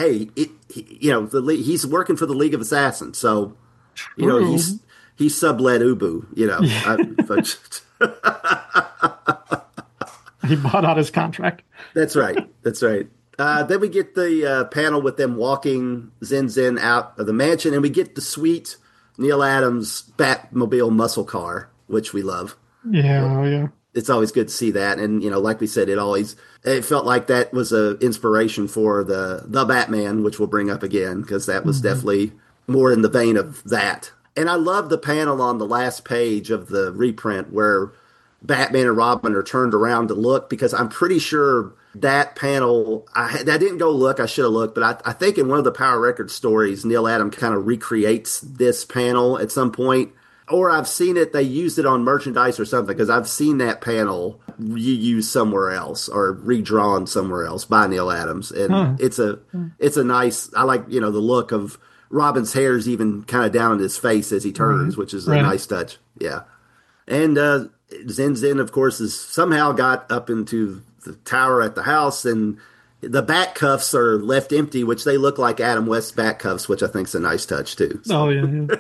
he's working for the League of Assassins. So, he's sublet Ubu, He bought out his contract. That's right. Then we get the panel with them walking Zinzin out of the mansion, and we get the sweet Neil Adams Batmobile muscle car, which we love. Yeah. It's always good to see that, and like we said, it felt like that was an inspiration for the Batman, which we'll bring up again because that was definitely more in the vein of that. And I love the panel on the last page of the reprint where Batman and Robin are turned around to look, because I'm pretty sure that panel, I didn't go look, I should have looked, but I think in one of the Power Records stories, Neil Adams kind of recreates this panel at some point. or I've seen it. They used it on merchandise or something because I've seen that panel reused somewhere else or redrawn somewhere else by Neil Adams, and Huh. it's a nice. I like the look of Robin's hair's even kind of down in his face as he Right. turns, which is a Right. nice touch. Yeah, and Zen Zen, of course, has somehow got up into the tower at the house, and the bat cuffs are left empty, which they look like Adam West's bat cuffs, which I think is a nice touch too. Oh So. yeah. Yeah.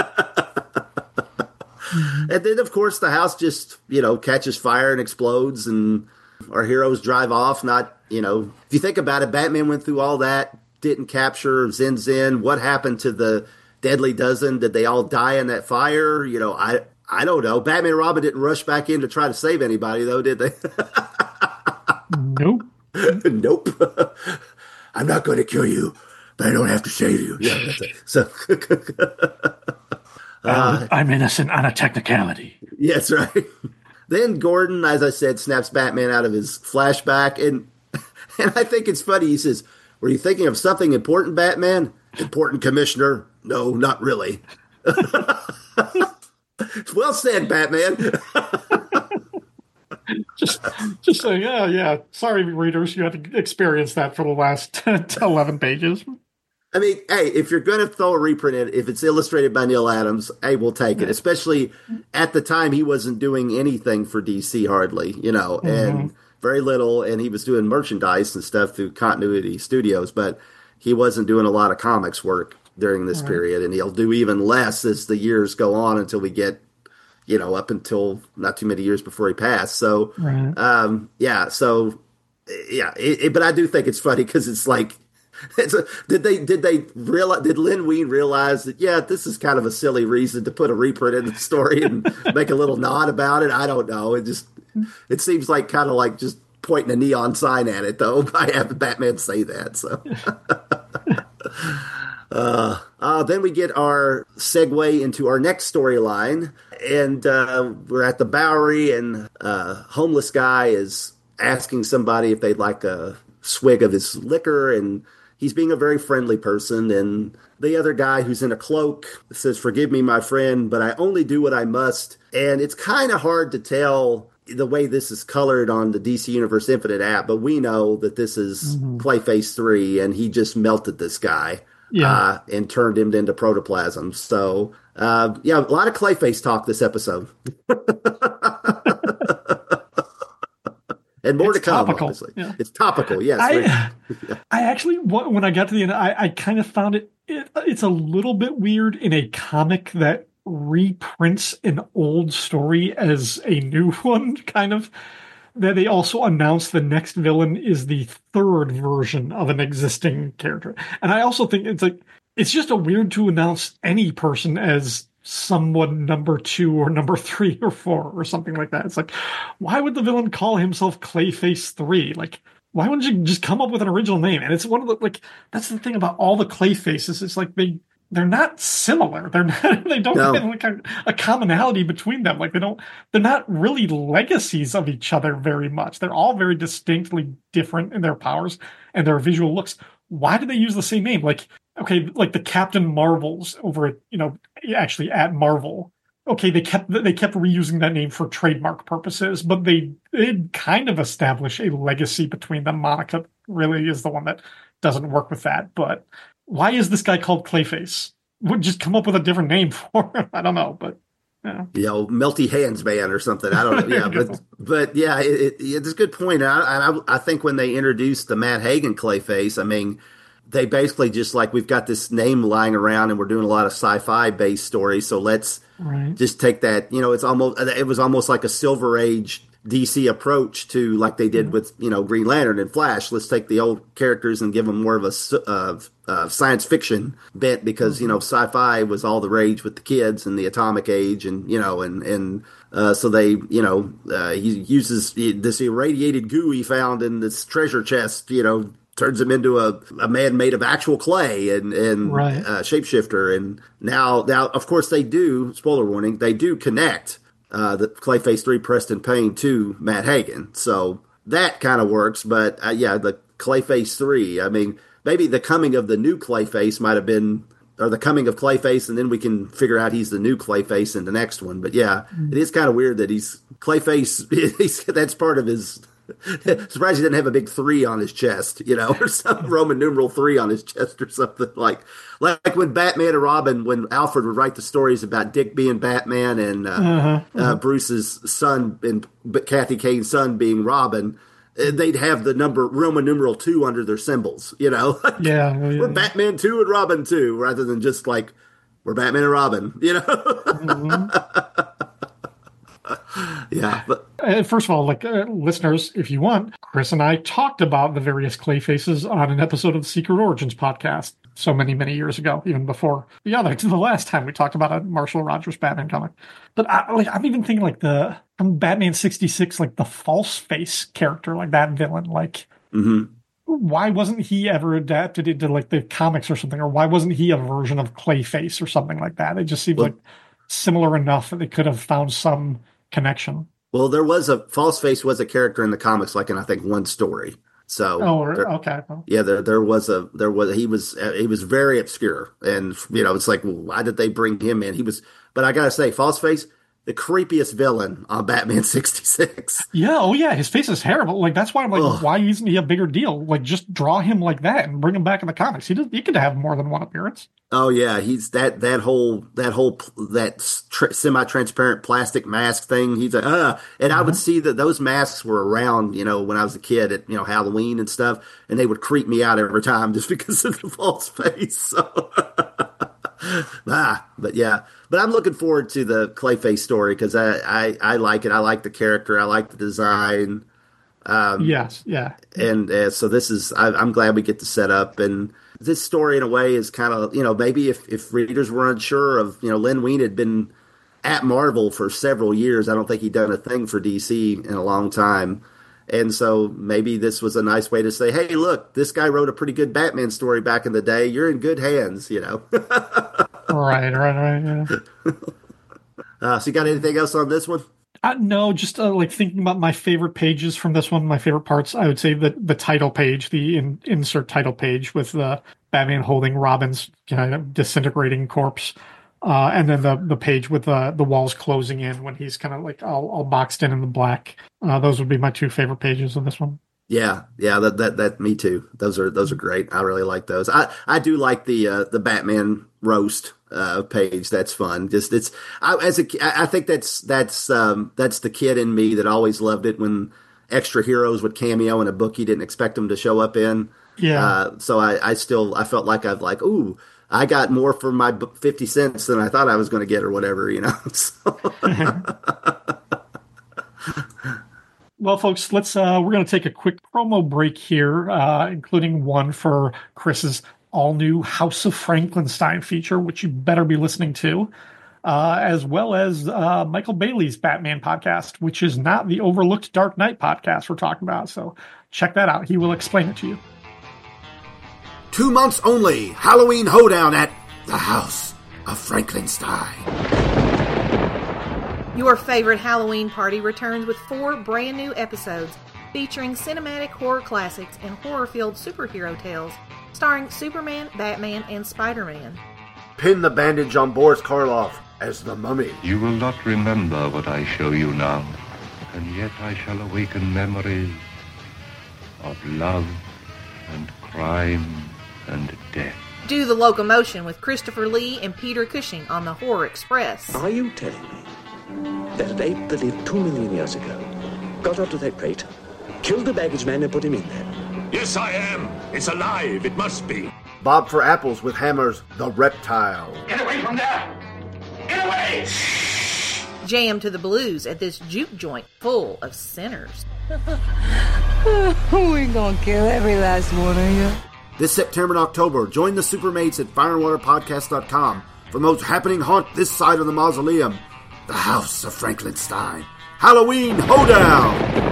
Mhm. And then, of course, the house just, catches fire and explodes, and our heroes drive off. Not, if you think about it, Batman went through all that, didn't capture Zen Zen. What happened to the Deadly Dozen? Did they all die in that fire? I don't know. Batman and Robin didn't rush back in to try to save anybody, though, did they? Nope. Nope. I'm not going to kill you, but I don't have to save you. Yeah, that's it. So, I'm innocent on a technicality. yes, right. Then Gordon, as I said, snaps Batman out of his flashback, and I think it's funny. He says, "Were you thinking of something important, Batman? Important, Commissioner? No, not really." Well said, Batman. Just, just saying, yeah, yeah. Sorry, readers, you had to experience that for the last 11 pages. I mean, hey, if you're going to throw a reprint in, if it's illustrated by Neil Adams, hey, we'll take it. Especially at the time, he wasn't doing anything for DC hardly, and very little, and he was doing merchandise and stuff through Continuity Studios, but he wasn't doing a lot of comics work during this Right. period, and he'll do even less as the years go on until we get, up until not too many years before he passed. So, Right. yeah, so yeah, but I do think it's funny because it's like, did they realize? Did Lynn Wein realize that? Yeah, this is kind of a silly reason to put a reprint in the story and make a little nod about it. I don't know. It seems like kind of like just pointing a neon sign at it though by having Batman say that. So. Then we get our segue into our next storyline, and we're at the Bowery, and homeless guy is asking somebody if they'd like a swig of his liquor, and he's being a very friendly person. And the other guy who's in a cloak says, "Forgive me, my friend, but I only do what I must." And it's kind of hard to tell the way this is colored on the DC Universe Infinite app, but we know that this is Clayface 3, and he just melted this guy. Yeah. And turned him into protoplasm. So, yeah, a lot of Clayface talk this episode. And more It's to come, topical. obviously. Yeah. It's topical, yes. I actually, when I got to the end, I kind of found it's a little bit weird in a comic that reprints an old story as a new one, kind of. That they also announced the next villain is the third version of an existing character. And I also think it's just a weird to announce any person as someone number 2 or number 3 or 4 or something like that. It's like, why would the villain call himself Clayface 3? Like, why wouldn't you just come up with an original name? And it's one of the, like, that's the thing about all the Clayfaces. It's like they're not similar. They're not, they don't No. have like a commonality between them. Like they're not really legacies of each other very much. They're all very distinctly different in their powers and their visual looks. Why do they use the same name? Like, okay, like the Captain Marvels over at, actually at Marvel. Okay, they kept reusing that name for trademark purposes, but they did kind of establish a legacy between them. Monica really is the one that doesn't work with that, but why is this guy called Clayface? Would just come up with a different name for him. I don't know, but yeah. Melty Hands Man or something. I don't know. Yeah, but yeah, it's a good point. I think when they introduced the Matt Hagen Clayface, I mean, they basically just like, we've got this name lying around and we're doing a lot of sci-fi based stories, so let's just take that. It was almost like a Silver Age DC approach to, like they did with Green Lantern and Flash. Let's take the old characters and give them more of a science fiction bent, because sci-fi was all the rage with the kids and the atomic age, and so they he uses this irradiated goo he found in this treasure chest, turns him into a man made of actual clay and shapeshifter. And now of course they do, spoiler warning, they do connect the Clayface 3 Preston Payne to Matt Hagen. So that kind of works. But yeah, the Clayface 3, I mean, maybe the coming of the new Clayface might have been or the coming of Clayface, and then we can figure out he's the new Clayface in the next one. But yeah, it is kind of weird that he's Clayface. That's part of his. Surprised he didn't have a big 3 on his chest, or some Roman numeral 3 on his chest or something like when Batman and Robin, when Alfred would write the stories about Dick being Batman and Bruce's son and Kathy Kane's son being Robin, they'd have the number Roman numeral 2 under their symbols, We're Batman 2 and Robin 2, rather than just like we're Batman and Robin, Yeah, but first of all, listeners, if you want, Chris and I talked about the various Clayfaces on an episode of the Secret Origins podcast so many, many years ago, even before the last time we talked about a Marshall Rogers Batman comic. But I'm even thinking from Batman 66, the false face character, that villain, why wasn't he ever adapted into the comics or something, or why wasn't he a version of Clayface or something like that? It just seems similar enough that they could have found some connection. Well, False Face was a character in the comics, in I think one story. So, okay. Yeah, he was very obscure, and it's why did they bring him in? But I gotta say, False Face, the creepiest villain on Batman 66. Yeah, his face is terrible. That's why I'm why isn't he a bigger deal? Just draw him like that and bring him back in the comics. He could have more than one appearance. Oh yeah, he's that semi-transparent plastic mask thing. He's and I would see that those masks were around, when I was a kid at Halloween and stuff, and they would creep me out every time just because of the false face. So. But yeah, but I'm looking forward to the Clayface story because I like it. I like the character. I like the design. Yes, yeah. And so this is, I'm glad we get to set up. And this story in a way is kind of, maybe if readers were unsure of, Len Wein had been at Marvel for several years. I don't think he'd done a thing for DC in a long time. And so maybe this was a nice way to say, hey, look, this guy wrote a pretty good Batman story back in the day. You're in good hands, Right. Yeah. So you got anything else on this one? No, just thinking about my favorite pages from this one, my favorite parts, I would say the title page, the insert title page with the Batman holding Robin's kind of disintegrating corpse. And then the page with the walls closing in when he's kind of all boxed in the black. Those would be my 2 favorite pages of this one. Yeah, that me too. Those are great. I really like those. I do like the Batman roast page. That's fun. I think that's the kid in me that always loved it when extra heroes would cameo in a book you didn't expect them to show up in. Yeah. So I felt like ooh, I got more for my 50 cents than I thought I was going to get or whatever, So. Well, folks, we're going to take a quick promo break here, including one for Chris's all-new House of Frankenstein feature, which you better be listening to, as well as Michael Bailey's Batman podcast, which is not the Overlooked Dark Knight podcast we're talking about. So check that out. He will explain it to you. 2 months only, Halloween hoedown at the House of Frankenstein. Your favorite Halloween party returns with 4 brand new episodes featuring cinematic horror classics and horror-filled superhero tales starring Superman, Batman, and Spider-Man. Pin the bandage on Boris Karloff as the Mummy. You will not remember what I show you now, and yet I shall awaken memories of love and crime and death. Do the locomotion with Christopher Lee and Peter Cushing on the Horror Express. Are you telling me that an ape that lived 2 million years ago got onto that crate, killed the baggage man and put him in there? Yes, I am. It's alive. It must be. Bob for Apples with Hammer's The Reptile. Get away from there! Get away! Jam to the blues at this juke joint full of sinners. We're gonna kill every last one of you. This September and October, join the Supermates at fireandwaterpodcast.com for the most happening haunt this side of the mausoleum, the House of Frankenstein. Halloween Hoedown!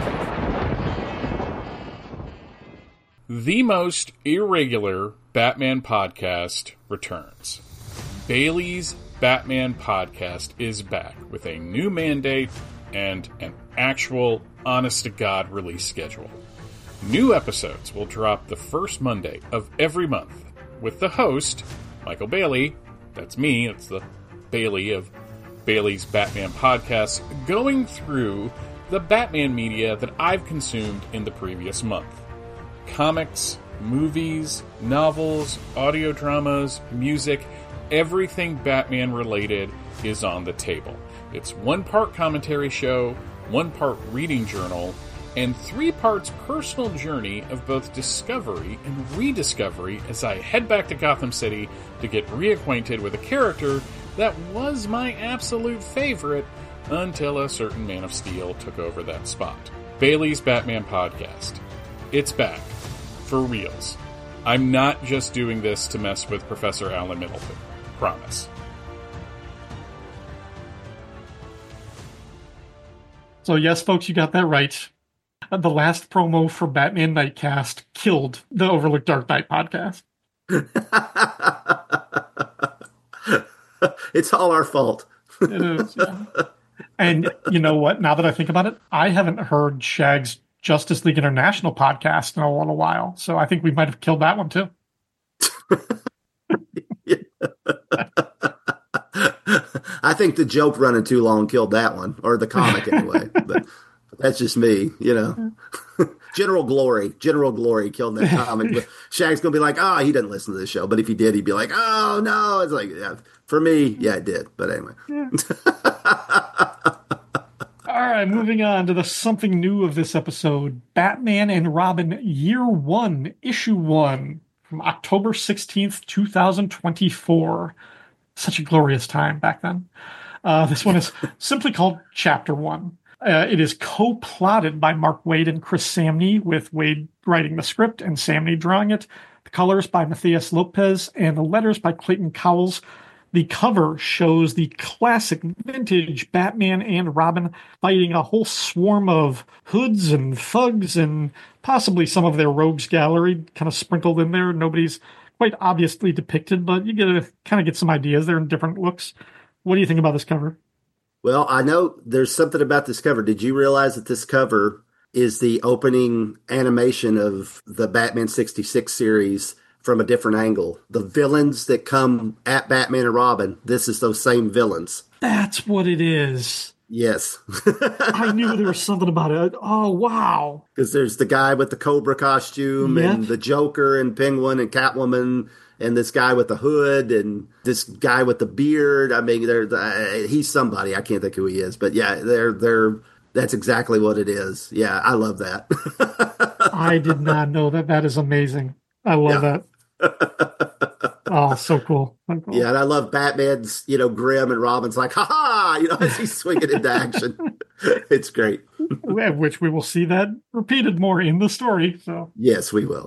The most irregular Batman podcast returns. Bailey's Batman podcast is back with a new mandate and an actual honest-to-God release schedule. New episodes will drop the first Monday of every month, with the host, Michael Bailey, that's me, it's the Bailey of Bailey's Batman Podcast, going through the Batman media that I've consumed in the previous month. Comics, movies, novels, audio dramas, music, everything Batman related is on the table. It's 1 part commentary show, 1 part reading journal, and 3 parts personal journey of both discovery and rediscovery as I head back to Gotham City to get reacquainted with a character that was my absolute favorite until a certain Man of Steel took over that spot. Bailey's Batman Podcast. It's back. For reals. I'm not just doing this to mess with Professor Alan Middleton. Promise. So yes, folks, you got that right. The last promo for Batman Nightcast killed the Overlook Dark Knight podcast. It's all our fault. It is, yeah. And you know what? Now that I think about it, I haven't heard Shag's Justice League International podcast in a little while. So I think we might have killed that one too. I think the joke running too long killed that one, or the comic anyway. But that's just me, you know. General Glory killed that comic. But Shag's gonna be like, oh, he doesn't listen to this show. But if he did, he'd be like, oh no. It's like, yeah, for me, yeah, it did. But anyway. Yeah. All right, moving on to the something new of this episode. Batman and Robin Year 1, Issue 1, from October 16th, 2024. Such a glorious time back then. This one is simply called Chapter 1. It is co-plotted by Mark Waid and Chris Samney, with Waid writing the script and Samney drawing it. The colors by Matthias Lopez and the letters by Clayton Cowles. The cover shows the classic vintage Batman and Robin fighting a whole swarm of hoods and thugs and possibly some of their rogues gallery kind of sprinkled in there. Nobody's quite obviously depicted, but you get to kind of get some ideas. They're in different looks. What do you think about this cover? Well, I know there's something about this cover. Did you realize that this cover is the opening animation of the Batman 66 series from a different angle? The villains that come at Batman and Robin, this is those same villains. That's what it is. Yes. I knew there was something about it. Oh, wow. Because there's the guy with the Cobra costume and the Joker and Penguin and Catwoman and this guy with the hood and this guy with the beard. I mean, he's somebody. I can't think who he is. But yeah, that's exactly what it is. Yeah, I love that. I did not know that. That is amazing. I love that. Oh, so cool. So cool. Yeah, and I love Batman's, grim, and Robin's like, ha-ha, as he's swinging into action. It's great. Which we will see that repeated more in the story. So yes, we will.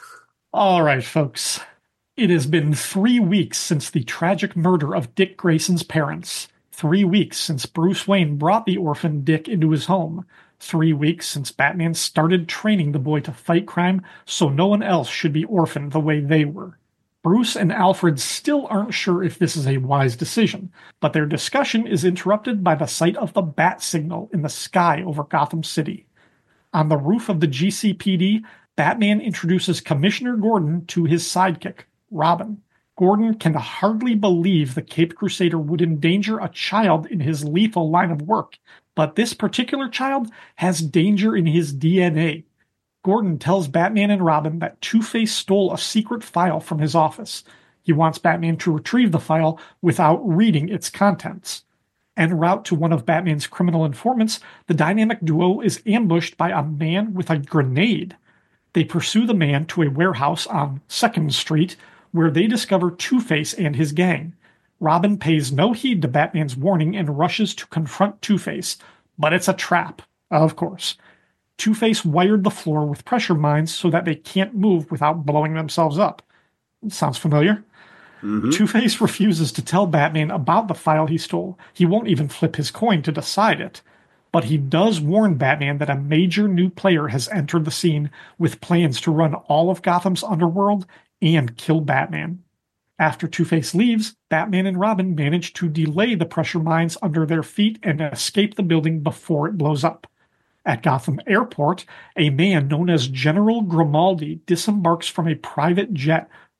All right, folks. It has been 3 weeks since the tragic murder of Dick Grayson's parents. 3 weeks since Bruce Wayne brought the orphan Dick into his home. 3 weeks since Batman started training the boy to fight crime so no one else should be orphaned the way they were. Bruce and Alfred still aren't sure if this is a wise decision, but their discussion is interrupted by the sight of the bat signal in the sky over Gotham City. On the roof of the GCPD, Batman introduces Commissioner Gordon to his sidekick, Robin. Gordon can hardly believe the Caped Crusader would endanger a child in his lethal line of work, but this particular child has danger in his DNA. Gordon tells Batman and Robin that Two-Face stole a secret file from his office. He wants Batman to retrieve the file without reading its contents. En route to one of Batman's criminal informants, the dynamic duo is ambushed by a man with a grenade. They pursue the man to a warehouse on 2nd Street, where they discover Two-Face and his gang. Robin pays no heed to Batman's warning and rushes to confront Two-Face, but it's a trap, of course. Two-Face wired the floor with pressure mines so that they can't move without blowing themselves up. Sounds familiar? Mm-hmm. Two-Face refuses to tell Batman about the file he stole. He won't even flip his coin to decide it. But he does warn Batman that a major new player has entered the scene with plans to run all of Gotham's underworld and kill Batman. After Two-Face leaves, Batman and Robin manage to delay the pressure mines under their feet and escape the building before it blows up. At Gotham Airport, a man known as General Grimaldi disembarks from a private jet,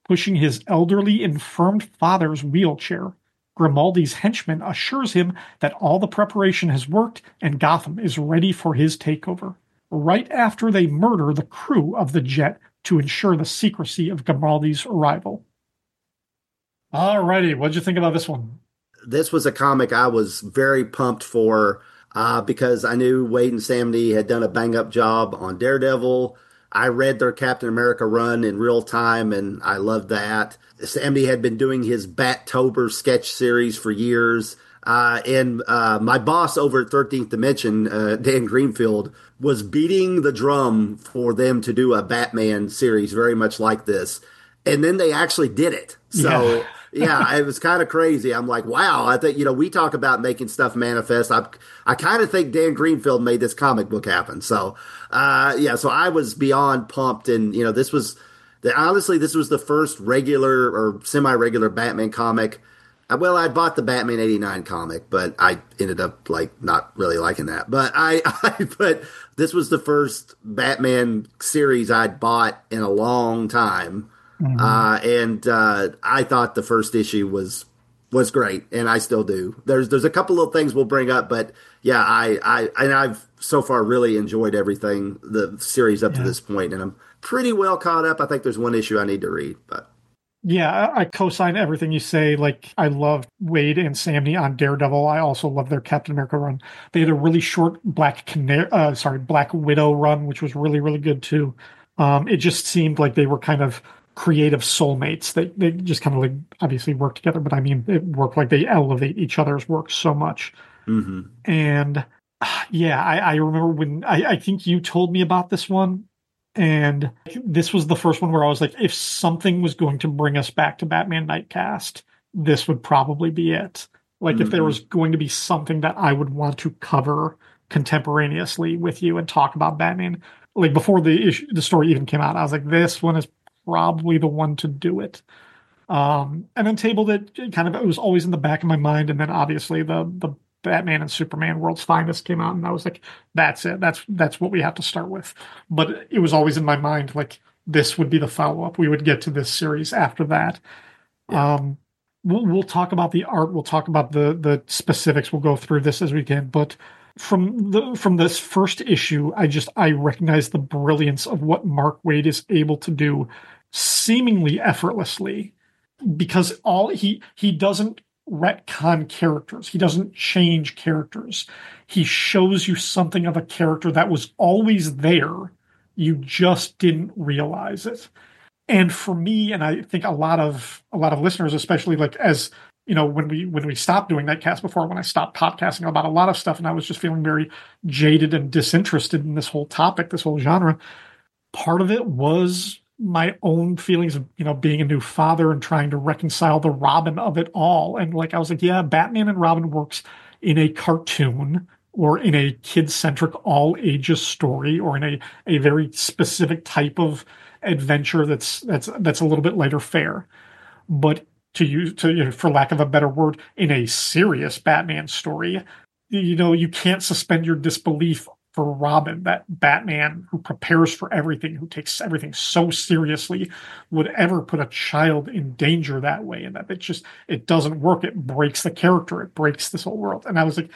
pushing his elderly, infirmed father's wheelchair. Grimaldi's henchman assures him that all the preparation has worked and Gotham is ready for his takeover. Right after they murder the crew of the jet to ensure the secrecy of Grimaldi's arrival. Alrighty, what'd you think about this one? This was a comic I was very pumped for because I knew Wade and Samney had done a bang-up job on Daredevil. I read their Captain America run in real time, and I loved that. Samney had been doing his Bat-tober sketch series for years. And my boss over at 13th Dimension, Dan Greenfield, was beating the drum for them to do a Batman series very much like this. And then they actually did it. So, yeah, it was kind of crazy. I'm like, wow, I think, we talk about making stuff manifest. I kind of think Dan Greenfield made this comic book happen. So, so I was beyond pumped. And, this was the first regular or semi-regular Batman comic. Well, I bought the Batman 89 comic, but I ended up not really liking that. But but this was the first Batman series I'd bought in a long time. And I thought the first issue was great, and I still do. There's a couple of things we'll bring up, but yeah, I've so far really enjoyed everything, the series up to this point, and I'm pretty well caught up. I think there's one issue I need to read, but. Yeah, I co-sign everything you say. I love Wade and Samney on Daredevil. I also love their Captain America run. They had a really short Black Widow run, which was really, really good too. It just seemed like they were kind of creative soulmates. They just kind of obviously work together, but I mean, it worked like they elevate each other's work so much. Mm-hmm. And I remember when I think you told me about this one. And this was the first one where I was like, if something was going to bring us back to Batman Nightcast, this would probably be it. If there was going to be something that I would want to cover contemporaneously with you and talk about Batman, before the story even came out, I was like, this one is probably the one to do it. And then tabled it it was always in the back of my mind. And then obviously the Batman and Superman World's Finest came out, and I was like, that's it. That's what we have to start with. But it was always in my mind, this would be the follow-up. We would get to this series after that. Yeah. We'll talk about the art. We'll talk about the specifics. We'll go through this as we can. But from this first issue, I recognize the brilliance of what Mark Waid is able to do seemingly effortlessly, because he doesn't retcon characters. He doesn't change characters. He shows you something of a character that was always there. You just didn't realize it. And for me, and I think a lot of listeners, especially as when we stopped doing that cast before, when I stopped podcasting about a lot of stuff, and I was just feeling very jaded and disinterested in this whole topic, this whole genre, part of it was my own feelings of, being a new father and trying to reconcile the Robin of it all. And I was like, yeah, Batman and Robin works in a cartoon or in a kid-centric all ages story or in a very specific type of adventure that's a little bit lighter fare. But for lack of a better word, in a serious Batman story, you can't suspend your disbelief for Robin, that Batman who prepares for everything, who takes everything so seriously, would ever put a child in danger that way. And that it doesn't work. It breaks the character. It breaks this whole world. And I was like,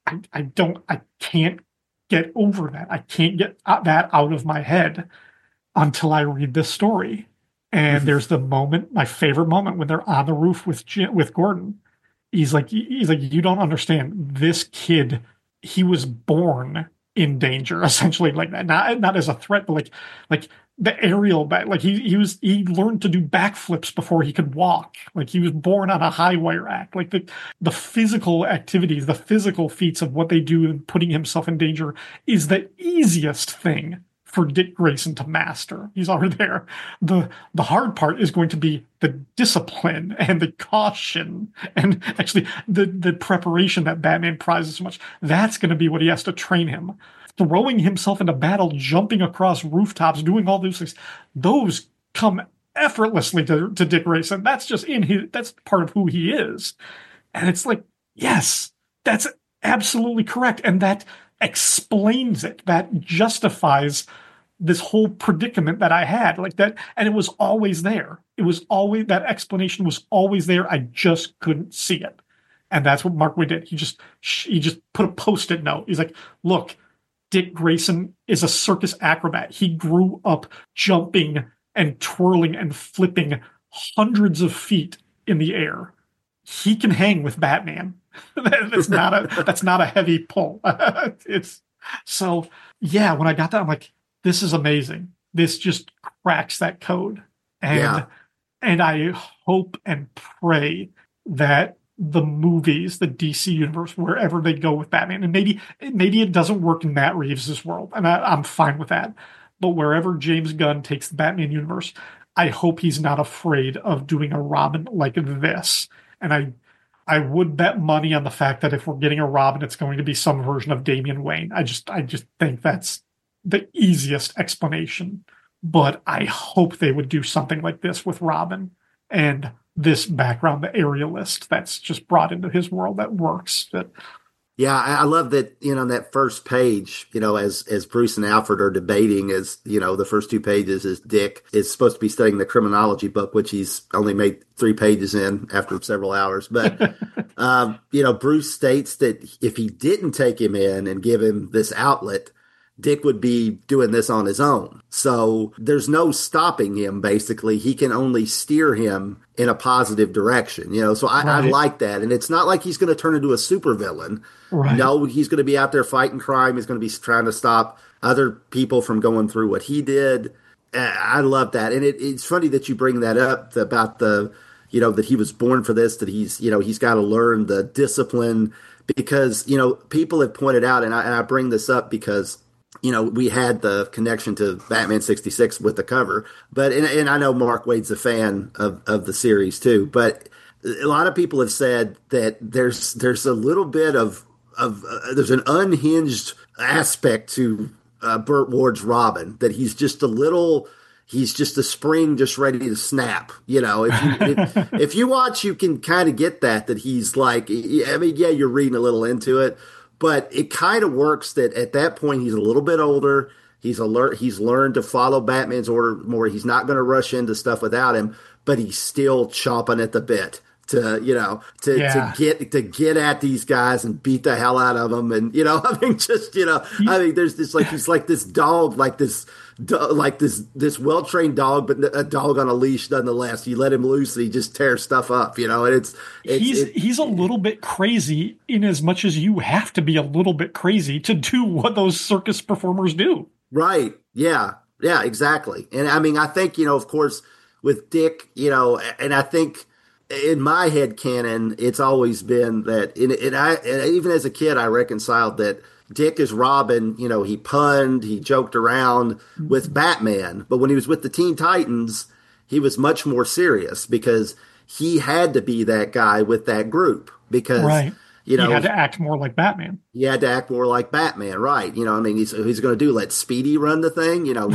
I can't get over that. I can't get that out of my head until I read this story. And there's the moment, my favorite moment, when they're on the roof with Gordon. He's like, you don't understand. This kid, he was born in danger, essentially, not as a threat, but the aerial he learned to do backflips before he could walk. He was born on a high wire act. The physical activities, the physical feats of what they do in putting himself in danger is the easiest thing for Dick Grayson to master. He's already there. The hard part is going to be the discipline and the caution and actually the preparation that Batman prizes so much. That's going to be what he has to train him. Throwing himself into battle, jumping across rooftops, doing all those things, those come effortlessly to Dick Grayson. That's just that's part of who he is. And it's yes, that's absolutely correct. And that explains it. That justifies this whole predicament that I had like that. And it was always there. It was always, that explanation was always there. I just couldn't see it. And that's what Mark Waid did. He just put a Post-it note. He's like, look, Dick Grayson is a circus acrobat. He grew up jumping and twirling and flipping hundreds of feet in the air. He can hang with Batman. That's not a heavy pull. It's so, yeah, when I got that, I'm like, this is amazing. This just cracks that code. And I hope and pray that the movies, the DC universe, wherever they go with Batman, and maybe it doesn't work in Matt Reeves' world, and I'm fine with that. But wherever James Gunn takes the Batman universe, I hope he's not afraid of doing a Robin like this. And I would bet money on the fact that if we're getting a Robin, it's going to be some version of Damian Wayne. I just think that's the easiest explanation. But I hope they would do something like this with Robin and this background, the aerialist that's just brought into his world that works. Yeah, I love that, on that first page, as Bruce and Alfred are debating, the first 2 pages is Dick is supposed to be studying the criminology book, which he's only made 3 pages in after several hours. But, Bruce states that if he didn't take him in and give him this outlet, Dick would be doing this on his own. So there's no stopping him, basically. He can only steer him in a positive direction, So I like that. And it's not like he's going to turn into a supervillain. Right. No, he's going to be out there fighting crime. He's going to be trying to stop other people from going through what he did. I love that. And it's funny that you bring that up about that he was born for this, that he's got to learn the discipline because, people have pointed out, and I bring this up because we had the connection to Batman 66 with the cover, and I know Mark Waid's a fan of the series too, but a lot of people have said that there's a little bit of there's an unhinged aspect to Burt Ward's Robin, that he's just a spring just ready to snap. If you watch, you can kind of get that he's like, you're reading a little into it. But it kind of works that at that point he's a little bit older. He's learned to follow Batman's order more. He's not going to rush into stuff without him, but he's still chomping at the bit to get at these guys and beat the hell out of them. And there's this he's like this dog, this well-trained dog, but a dog on a leash nonetheless. You let him loose, and he just tears stuff up, and he's a little bit crazy in as much as you have to be a little bit crazy to do what those circus performers do. Right. Yeah. Yeah, exactly. And I think, of course, with Dick, and I think in my head canon, it's always been that, and even as a kid, I reconciled that Dick is Robin. He punned, he joked around with Batman, but when he was with the Teen Titans, he was much more serious because he had to be that guy with that group because, right. He had to act more like Batman. He had to act more like Batman, right? He's going to do, let Speedy run the thing, no.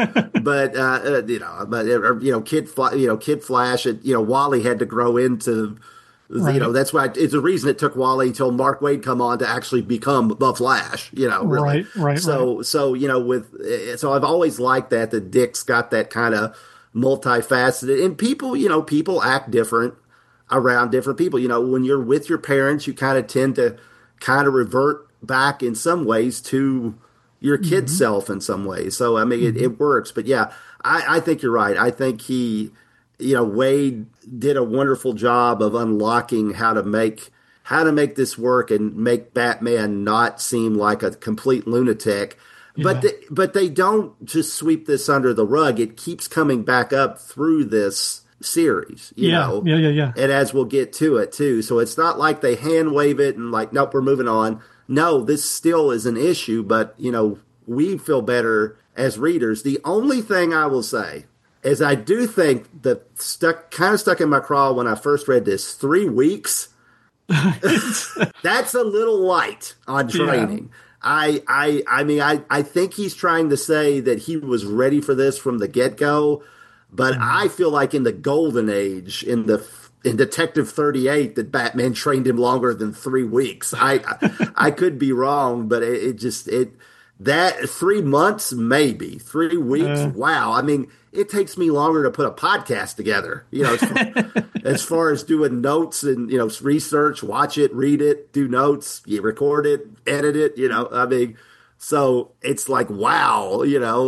Kid Flash, Wally had to grow into. Right. That's why it's the reason it took Wally until Mark Waid come on to actually become the Flash. Really. Right. So I've always liked that Dick's got that kind of multifaceted, and people act different around different people. When you're with your parents, you kind of tend to kind of revert back in some ways to your kid self in some ways. So it works. But yeah, I think you're right. I think Waid did a wonderful job of unlocking how to make this work and make Batman not seem like a complete lunatic. Yeah. But they don't just sweep this under the rug. It keeps coming back up through this series, Yeah. And as we'll get to it too. So it's not like they hand wave it and like, nope, we're moving on. No, this still is an issue, but we feel better as readers. The only thing I will say is I do think that stuck in my craw when I first read this, 3 weeks. That's a little light on training. Yeah. I think he's trying to say that he was ready for this from the get-go, but I feel like in the golden age, in Detective 38, that Batman trained him longer than 3 weeks. I could be wrong, but That 3 months, maybe 3 weeks. Wow. I mean, it takes me longer to put a podcast together, as far as doing notes and, research, watch it, read it, do notes, you record it, edit it, I mean, so it's like, wow,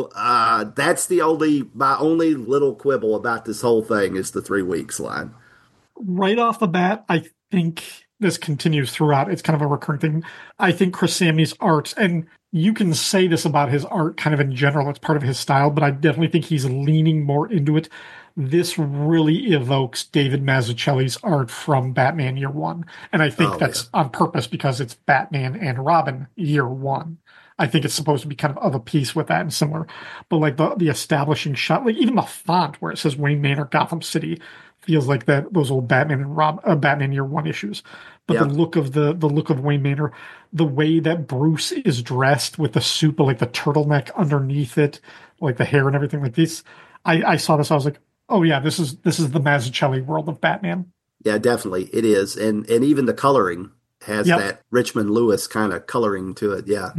that's my only little quibble about this whole thing is the 3 weeks line. Right off the bat, I think this continues throughout. It's kind of a recurring thing. I think Chris Samnee's art, and you can say this about his art kind of in general, it's part of his style, but I definitely think he's leaning more into it. This really evokes David Mazzucchelli's art from Batman Year One. And I think that's on purpose because it's Batman and Robin Year One. I think it's supposed to be kind of a piece with that and similar. But like the establishing shot, like even the font where it says Wayne Manor, Gotham City, feels like those old Batman and Batman Year One issues. But the look of Wayne Manor, the way that Bruce is dressed with the suit, but like the turtleneck underneath it, like the hair and everything like this. I saw this, I was like, oh yeah, this is the Mazzucchelli world of Batman. Yeah, definitely it is, and even the coloring has that Richmond Lewis kind of coloring to it. Yeah,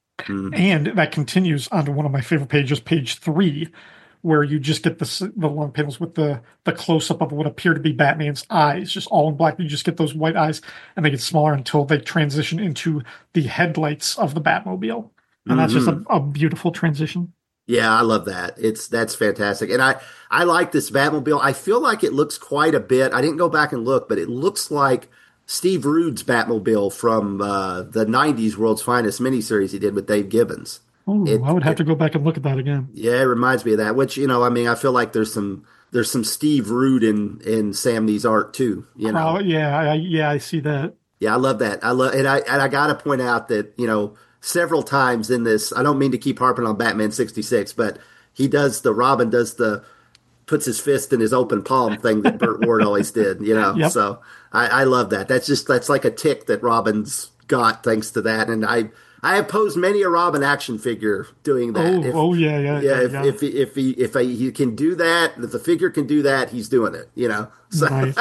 and that continues onto one of my favorite pages, page 3. Where you just get the long panels with the close-up of what appear to be Batman's eyes, just all in black. You just get those white eyes, and they get smaller until they transition into the headlights of the Batmobile. And that's just a beautiful transition. Yeah, I love that. That's fantastic. And I like this Batmobile. I feel like it looks quite a bit. I didn't go back and look, but it looks like Steve Rude's Batmobile from the 90s World's Finest miniseries he did with Dave Gibbons. Oh, I would have to go back and look at that again. Yeah, it reminds me of that. Which I feel like there's some Steve Rude in Samnee's art too. Oh, yeah, I see that. Yeah, I love that. And I got to point out that several times in this, I don't mean to keep harping on Batman 66, but Robin puts his fist in his open palm thing that Burt Ward always did. Yep. So I love that. That's like a tick that Robin's got thanks to that, and I have posed many a Robin action figure doing that. If he can do that, if the figure can do that, he's doing it. So. Nice.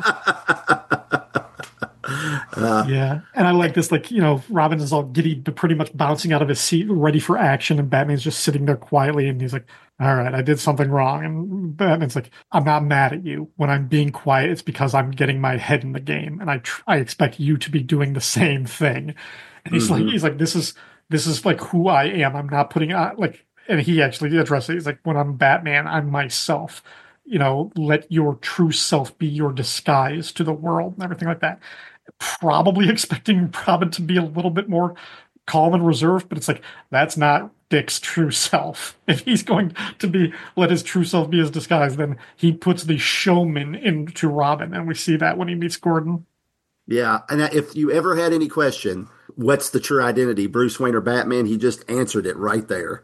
Yeah, and I like this. Robin is all giddy, pretty much bouncing out of his seat, ready for action, and Batman's just sitting there quietly, and he's like, "All right, I did something wrong." And Batman's like, "I'm not mad at you. When I'm being quiet, it's because I'm getting my head in the game, and I expect you to be doing the same thing." And he's like, this is like who I am. I'm not putting on and he actually addressed it. He's like, when I'm Batman, I'm myself. Let your true self be your disguise to the world and everything like that. Probably expecting Robin to be a little bit more calm and reserved, but it's like, that's not Dick's true self. If he's going to let his true self be his disguise, then he puts the showman into Robin. And we see that when he meets Gordon. Yeah. And if you ever had any question, what's the true identity, Bruce Wayne or Batman? He just answered it right there.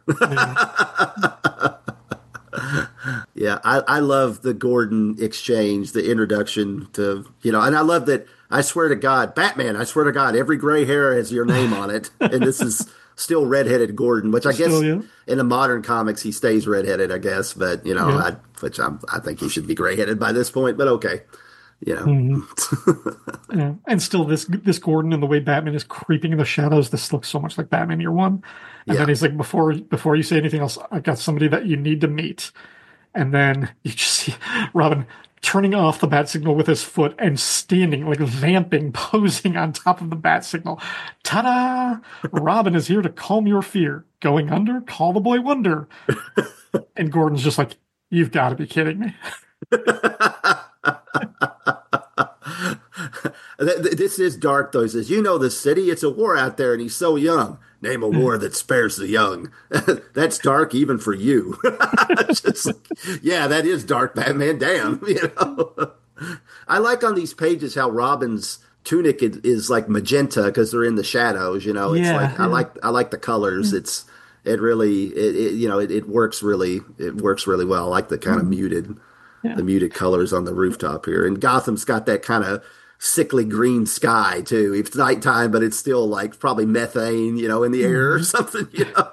Yeah, I love the Gordon exchange, the introduction to, and I love that, I swear to God, Batman, I swear to God, every gray hair has your name on it. And this is still redheaded Gordon, which I guess in the modern comics, he stays redheaded, I guess. But, I think he should be gray-headed by this point, but okay. Yeah. And still this Gordon and the way Batman is creeping in the shadows, this looks so much like Batman Year One. And then he's like, before you say anything else, I got somebody that you need to meet. And then you just see Robin turning off the bat signal with his foot and standing, like vamping, posing on top of the bat signal. Ta-da! Robin is here to calm your fear. Going under? Call the boy Wonder. And Gordon's just like, you've got to be kidding me. This is dark, though. He says, the city, it's a war out there, and he's so young. Name a war that spares the young. That's dark even for you. Yeah, that is dark, Batman. Damn, I like on these pages how Robin's tunic is like magenta because they're in the shadows. I like the colors. It works really well. I like the kind of muted. Yeah. The muted colors on the rooftop here. And Gotham's got that kind of sickly green sky, too. It's nighttime, but it's still like probably methane, in the air or something,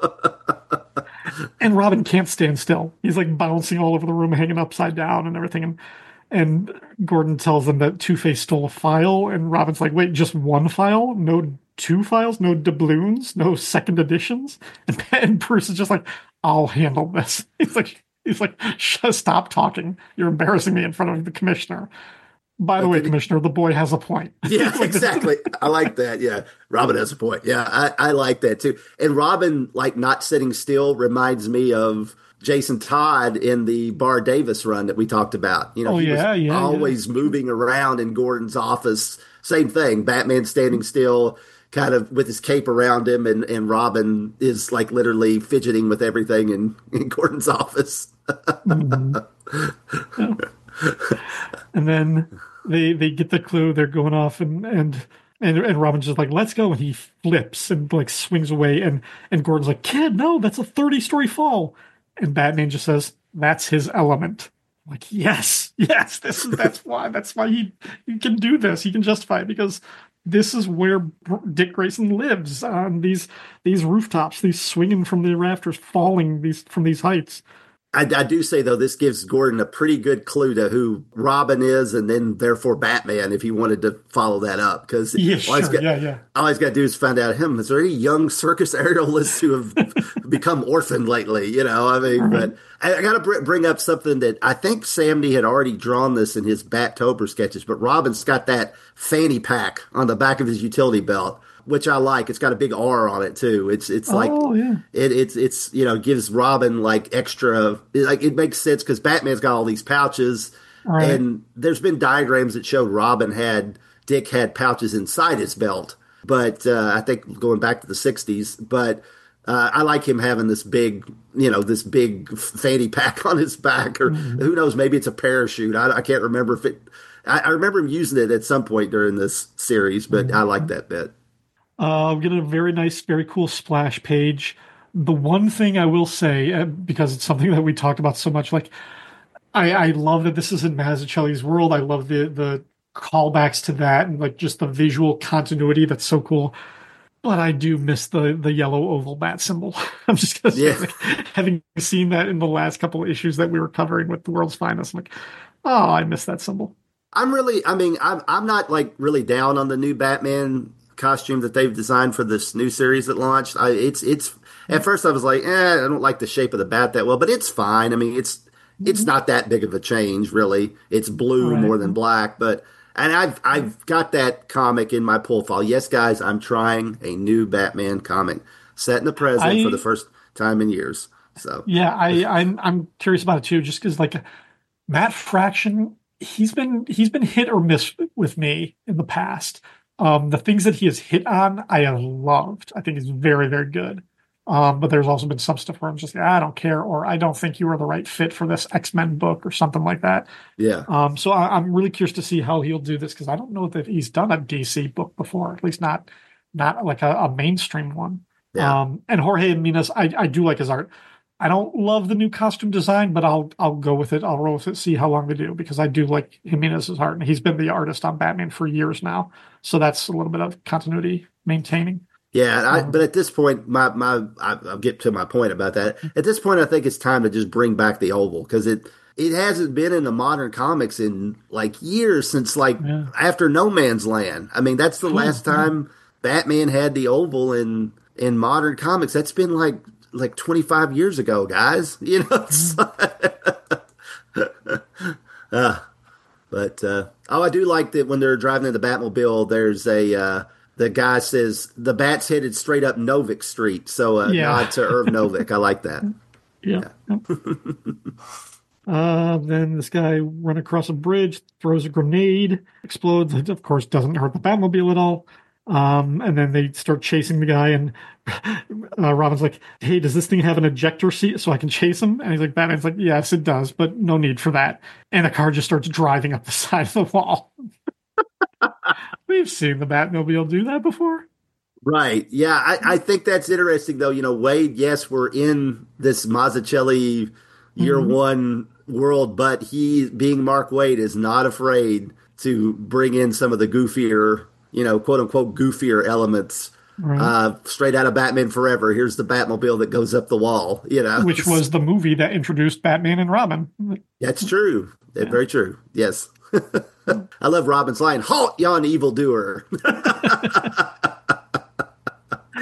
And Robin can't stand still. He's like bouncing all over the room, hanging upside down and everything. And Gordon tells them that Two-Face stole a file. And Robin's like, wait, just one file? No 2 files, no doubloons, no second editions. And Bruce is just like, I'll handle this. He's like, stop talking. You're embarrassing me in front of the commissioner. By the way, Commissioner, the boy has a point. Yeah, exactly. I like that. Yeah, Robin has a point. Yeah, I like that too. And Robin, like, not sitting still reminds me of Jason Todd in the Bar Davis run that we talked about. You know, he was always moving around in Gordon's office. Same thing. Batman standing still, kind of with his cape around him, and Robin is like literally fidgeting with everything in Gordon's office. Mm-hmm. And then they get the clue. They're going off, and Robin's just like, let's go. And he flips and like swings away. And Gordon's like, kid, no, that's a 30-story fall. And Batman just says, that's his element. I'm like, yes, that's why he can do this. He can justify it because this is where Dick Grayson lives, on these rooftops, these swinging from the rafters, falling from these heights. I do say, though, this gives Gordon a pretty good clue to who Robin is, and then therefore Batman, if he wanted to follow that up. Because all he's got to do is find out is there any young circus aerialists who have become orphaned lately? You know, I mean, but I got to bring up something that I think Sam Neill had already drawn this in his Battober sketches, but Robin's got that fanny pack on the back of his utility belt, which I like. It's got a big R on it too. It's like, it's you know, gives Robin like extra, like it makes sense because Batman's got all these pouches, and there's been diagrams that showed Dick had pouches inside his belt, but I think going back to the 60s, but I like him having this big fanny pack on his back, or who knows, maybe it's a parachute. I can't remember if it, I remember him using it at some point during this series, but I like that bit. We get a very nice, very cool splash page. The one thing I will say, because it's something that we talked about so much, like I love that this is in Mazzucchelli's world. I love the callbacks to that and like just the visual continuity. That's so cool. But I do miss the yellow oval bat symbol. I'm just gonna say, like, having seen that in the last couple of issues that we were covering with The World's Finest, I'm like, oh, I miss that symbol. I'm not like really down on the new Batman costume that they've designed for this new series that launched. It's at first I was like, I don't like the shape of the bat that well, but it's fine. I mean, it's not that big of a change, really. It's blue more than black, and I've got that comic in my pull file. Yes, guys, I'm trying a new Batman comic set in the present for the first time in years. So yeah, I'm curious about it too, just because like Matt Fraction, he's been hit or miss with me in the past. The things that he has hit on, I have loved. I think he's very, very good. But there's also been some stuff where I'm just, I don't care, or I don't think you are the right fit for this X-Men book or something like that. Yeah. So I'm really curious to see how he'll do this, because I don't know that he's done a DC book before, at least not like a mainstream one. Yeah. And Jorge Jimenez, I do like his art. I don't love the new costume design, but I'll go with it. I'll roll with it, see how long they do, because I do like Jimenez's art, and he's been the artist on Batman for years now. So that's a little bit of continuity maintaining. Yeah, but at this point, I'll get to my point about that. At this point, I think it's time to just bring back the oval, because it hasn't been in the modern comics in like years, since after No Man's Land. I mean, that's the last time Batman had the oval in modern comics. That's been like 25 years ago, guys. You know. I do like that when they're driving in the Batmobile, there's the guy says the bat's headed straight up Novick Street. So nod to Irv Novick. I like that. Yeah. Then this guy run across a bridge, throws a grenade, explodes. It, of course, doesn't hurt the Batmobile at all. And then they start chasing the guy, and Robin's like, hey, does this thing have an ejector seat so I can chase him? And he's like, Batman's like, yes, it does, but no need for that. And the car just starts driving up the side of the wall. We've seen the Batmobile do that before. Right. Yeah, I think that's interesting, though. You know, Wade, yes, we're in this Mazzucchelli year one world, but he, being Mark Waid, is not afraid to bring in some of the goofier, quote unquote goofier elements, straight out of Batman Forever. Here's the Batmobile that goes up the wall, which was the movie that introduced Batman and Robin. That's true. Yeah. Very true. Yes. I love Robin's line, "Halt, yon evildoer."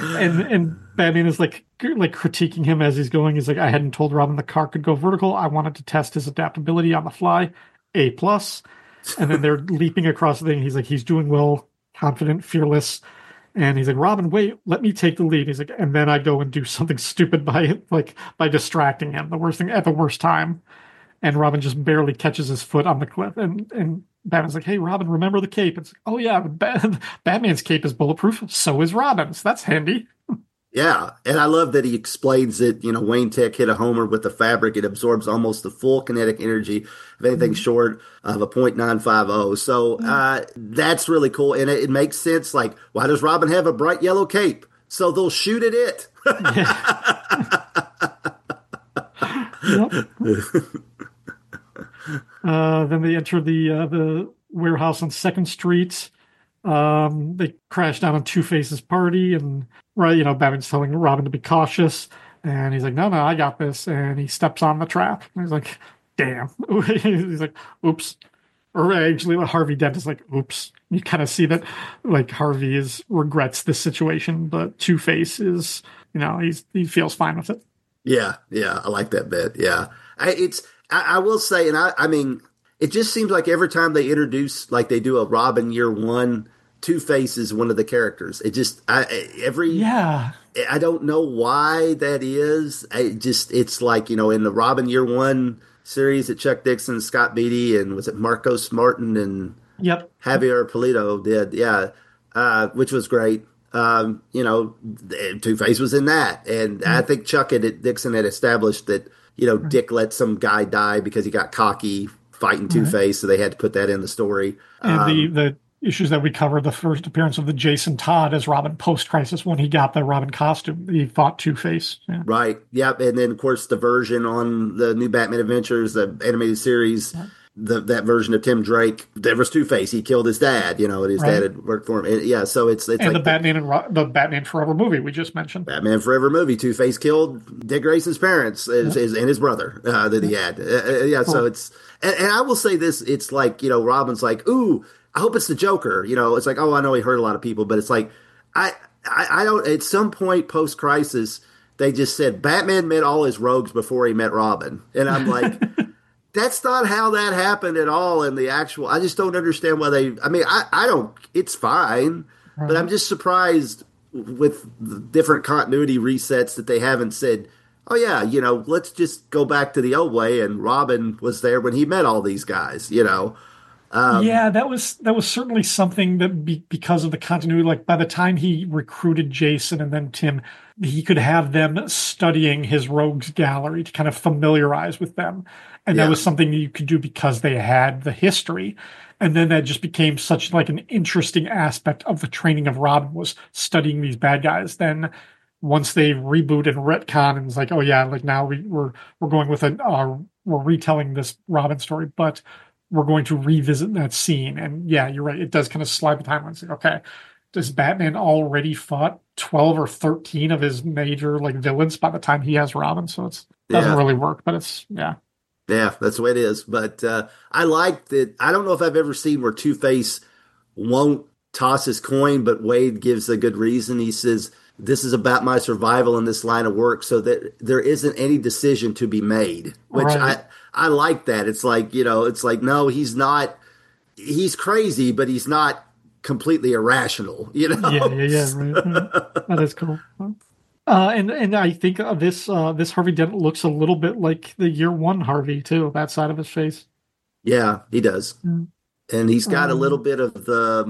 and Batman is like critiquing him as he's going. He's like, I hadn't told Robin the car could go vertical. I wanted to test his adaptability on the fly. A plus. And then they're leaping across the thing. He's like, he's doing well, confident, fearless. And he's like, Robin, wait, let me take the lead. He's like, and then I go and do something stupid by distracting him. The worst thing at the worst time. And Robin just barely catches his foot on the cliff. And Batman's like, hey, Robin, remember the cape? It's like, oh yeah, Batman's cape is bulletproof. So is Robin's. That's handy. Yeah, and I love that he explains that, Wayne Tech hit a homer with the fabric. It absorbs almost the full kinetic energy of anything short of a .950. So that's really cool. And it makes sense. Like, why does Robin have a bright yellow cape? So they'll shoot at it. Then they enter the warehouse on 2nd Street. They crash down on Two-Face's party, and Batman's telling Robin to be cautious, and he's like, no, I got this, and he steps on the trap. And he's like, damn. He's like, oops. Or actually, Harvey Dent is like, oops. You kind of see that, like, Harvey regrets this situation, but Two-Face is, he feels fine with it. Yeah, I like that bit. Yeah, I will say, and I mean, it just seems like every time they introduce, like they do a Robin year one, Two-Face is one of the characters. It just, I don't know why that is. It's like, in the Robin year one series that Chuck Dixon, Scott Beatty, and was it Marcos Martin and Javier Pulido did. Yeah. Which was great. Two-Face was in that. And I think Chuck and Dixon had established that, Dick let some guy die because he got cocky fighting Two-Face, so they had to put that in the story. And the issues that we covered, the first appearance of the Jason Todd as Robin post-crisis when he got the Robin costume. He fought Two-Face. Yeah. Right, yep. And then, of course, the version on the new Batman Adventures, the animated series, that version of Tim Drake, there was Two-Face. He killed his dad, and his dad had worked for him. And, so it's and like the Batman Forever movie we just mentioned. Batman Forever movie, Two-Face killed Dick Grayson's parents and his brother that he had. So it's and I will say this: it's like Robin's like, ooh, I hope it's the Joker. It's like, oh, I know he hurt a lot of people, but it's like I don't. At some point post crisis, they just said Batman met all his rogues before he met Robin, and I'm like. That's not how that happened at all in the actual. I just don't understand why they. I mean, I don't. It's fine, but I'm just surprised with the different continuity resets that they haven't said, oh yeah, let's just go back to the old way. And Robin was there when he met all these guys. That was certainly something that because of the continuity. Like by the time he recruited Jason and then Tim, he could have them studying his rogues gallery to kind of familiarize with them. And that was something you could do because they had the history. And then that just became such like an interesting aspect of the training of Robin was studying these bad guys. Then once they reboot and retcon and it's like, oh yeah, like now we're going with we're retelling this Robin story, but we're going to revisit that scene. And yeah, you're right. It does kind of slide the timeline. It's like, okay, does Batman already fought 12 or 13 of his major like villains by the time he has Robin? So it doesn't really work, but it's, Yeah, that's the way it is. But I like that. I don't know if I've ever seen where Two-Face won't toss his coin, but Wade gives a good reason. He says, this is about my survival in this line of work so that there isn't any decision to be made, which I like that. It's like, it's like, no, he's not. He's crazy, but he's not completely irrational, Yeah, right. That is cool. And I think this Harvey Dent looks a little bit like the year one Harvey too. That side of his face. Yeah, he does, and he's got a little bit of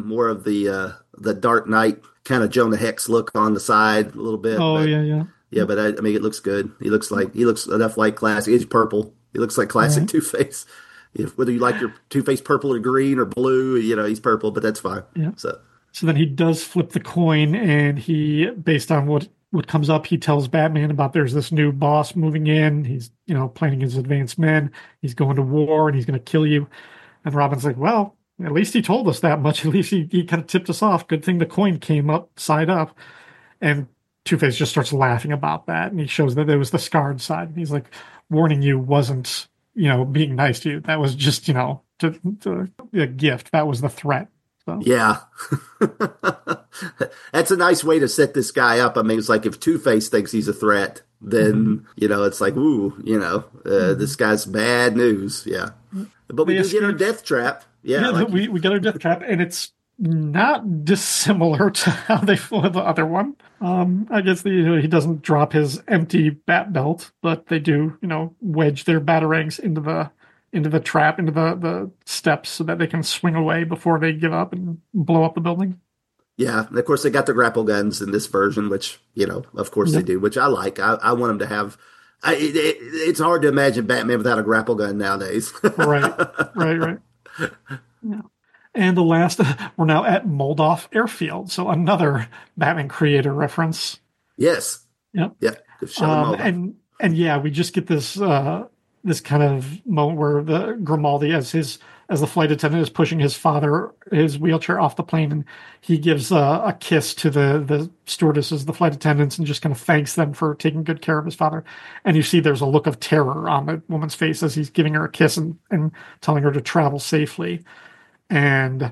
the Dark Knight kind of Jonah Hex look on the side a little bit. Oh yeah. Yeah, but I mean, it looks good. He looks enough like classic. He's purple. He looks like classic Two-Face. Whether you like your Two-Face purple or green or blue, he's purple, but that's fine. Yeah. So then he does flip the coin, and he, based on what comes up, he tells Batman about there's this new boss moving in. He's, planning his advanced men. He's going to war and he's going to kill you. And Robin's like, well, at least he told us that much. At least he kind of tipped us off. Good thing the coin came up side up. And Two-Face just starts laughing about that. And he shows that it was the scarred side. And he's like, warning you wasn't, being nice to you. That was just, a gift. That was the threat. So. Yeah. That's a nice way to set this guy up. I mean, it's like if Two-Face thinks he's a threat, then, it's like, ooh, this guy's bad news. Yeah. But we do get our death trap. Yeah. We get our death trap, and it's not dissimilar to how they flew the other one. I guess he doesn't drop his empty bat belt, but they do, wedge their batarangs into the trap, into the steps, so that they can swing away before they give up and blow up the building. Yeah, and of course they got the grapple guns in this version, which of course they do, which I like. I want them to have. It's hard to imagine Batman without a grapple gun nowadays. Right. Yeah. And the last, we're now at Moldoff Airfield, so another Batman creator reference. Yes. Yep. Yeah. And we just get this this kind of moment where the Grimaldi, as the flight attendant is pushing his wheelchair off the plane, and he gives a kiss to the stewardesses, the flight attendants, and just kind of thanks them for taking good care of his father. And you see there's a look of terror on the woman's face as he's giving her a kiss and telling her to travel safely. And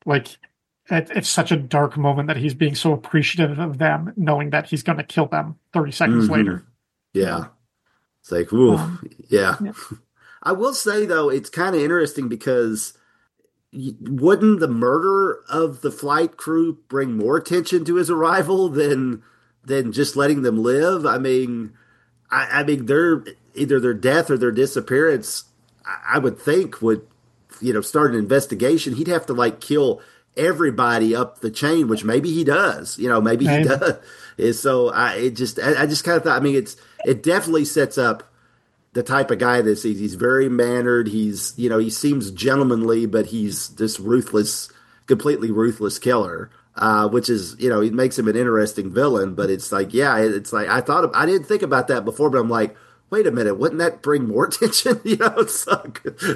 it's such a dark moment that he's being so appreciative of them, knowing that he's going to kill them 30 seconds later. Yeah. It's like, ooh, yeah. I will say, though, it's kind of interesting because wouldn't the murder of the flight crew bring more attention to his arrival than just letting them live? I mean, they're either their death or their disappearance, I would think would, start an investigation. He'd have to kill everybody up the chain, which maybe he does. He does. So I just kind of thought. I mean, it definitely sets up the type of guy this is. He's very mannered. He's he seems gentlemanly, but he's this completely ruthless killer. Which is it makes him an interesting villain. But it's like I didn't think about that before, but I'm like, wait a minute, wouldn't that bring more attention? It's like,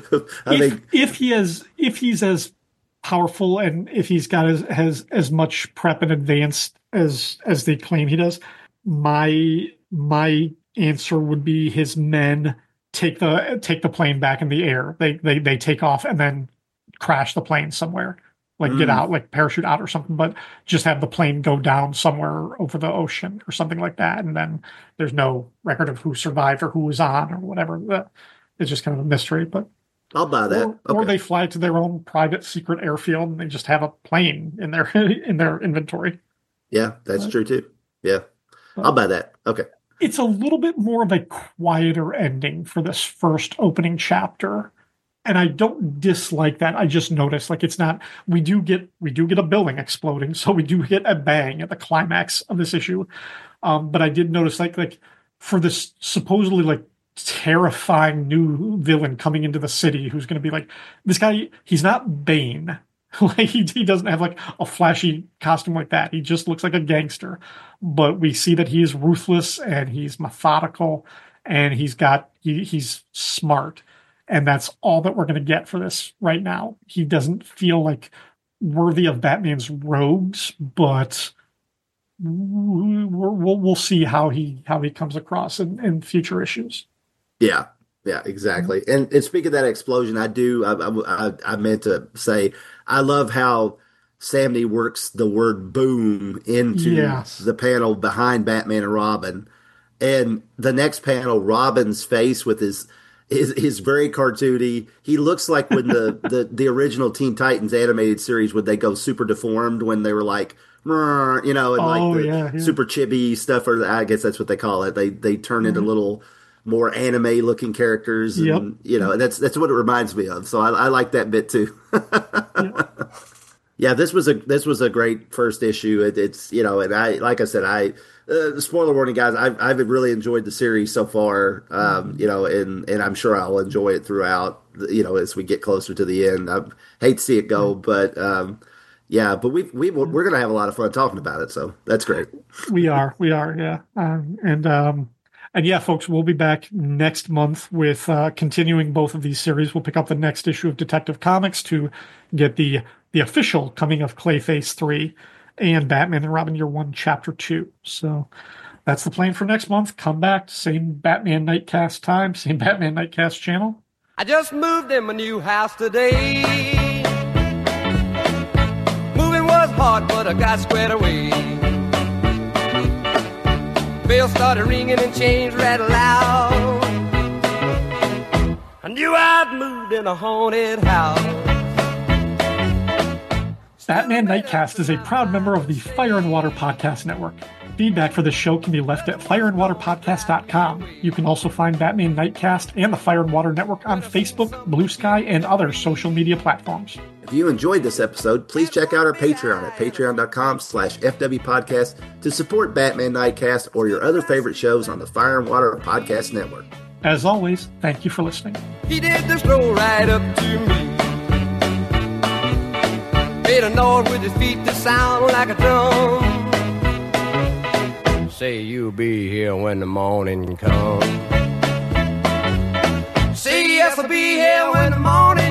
if he's as powerful and if he's got as much prep in advance as they claim he does, my answer would be his men take the plane back in the air. They take off and then crash the plane somewhere. Get out, parachute out or something, but just have the plane go down somewhere over the ocean or something like that. And then there's no record of who survived or who was on or whatever. It's just kind of a mystery, but I'll buy that. Or they fly to their own private secret airfield and they just have a plane in their inventory. Yeah, that's true too. Yeah. I'll buy that. Okay. It's a little bit more of a quieter ending for this first opening chapter. And I don't dislike that. I just noticed it's not. We do get a building exploding, so we do get a bang at the climax of this issue. But I did notice for this supposedly terrifying new villain coming into the city, who's going to be this guy. He's not Bane. He doesn't have a flashy costume like that. He just looks like a gangster. But we see that he's ruthless and he's methodical and he's smart. And that's all that we're going to get for this right now. He doesn't feel worthy of Batman's rogues, but we'll see how he comes across in future issues. Yeah, exactly. And speaking of that explosion, I meant to say I love how Samney works the word boom into the panel behind Batman and Robin, and the next panel, Robin's face with his very cartoony. He looks like when the original Teen Titans animated series, would they go super deformed when they were super chibi stuff, or I guess that's what they call it. They turn into little more anime looking characters, and and that's what it reminds me of. So I like that bit too. Yeah, this was a great first issue. It's and I spoiler warning, guys. I've really enjoyed the series so far. And I'm sure I'll enjoy it throughout. As we get closer to the end. I hate to see it go, but but we're gonna have a lot of fun talking about it. So that's great. We are, yeah. And yeah, folks, we'll be back next month with continuing both of these series. We'll pick up the next issue of Detective Comics to get the official coming of Clayface 3 and Batman and Robin Year 1, Chapter 2. So that's the plan for next month. Come back, same Batman Nightcast time, same Batman Nightcast channel. I just moved in my new house today. Moving was apart, but I got squared away. Bells started ringing and chains rattled loud. I knew I'd moved in a haunted house. Batman Nightcast is a proud member of the Fire and Water Podcast Network. Feedback for the show can be left at fireandwaterpodcast.com. You can also find Batman Nightcast and the Fire and Water Network on Facebook, Blue Sky, and other social media platforms. If you enjoyed this episode, please check out our Patreon at patreon.com/FWPodcast to support Batman Nightcast or your other favorite shows on the Fire and Water Podcast Network. As always, thank you for listening. He did the stroll right up to me. Made a noise with his feet that sound like a drum. Say you'll be here when the morning comes. Say yes, I'll be here when the morning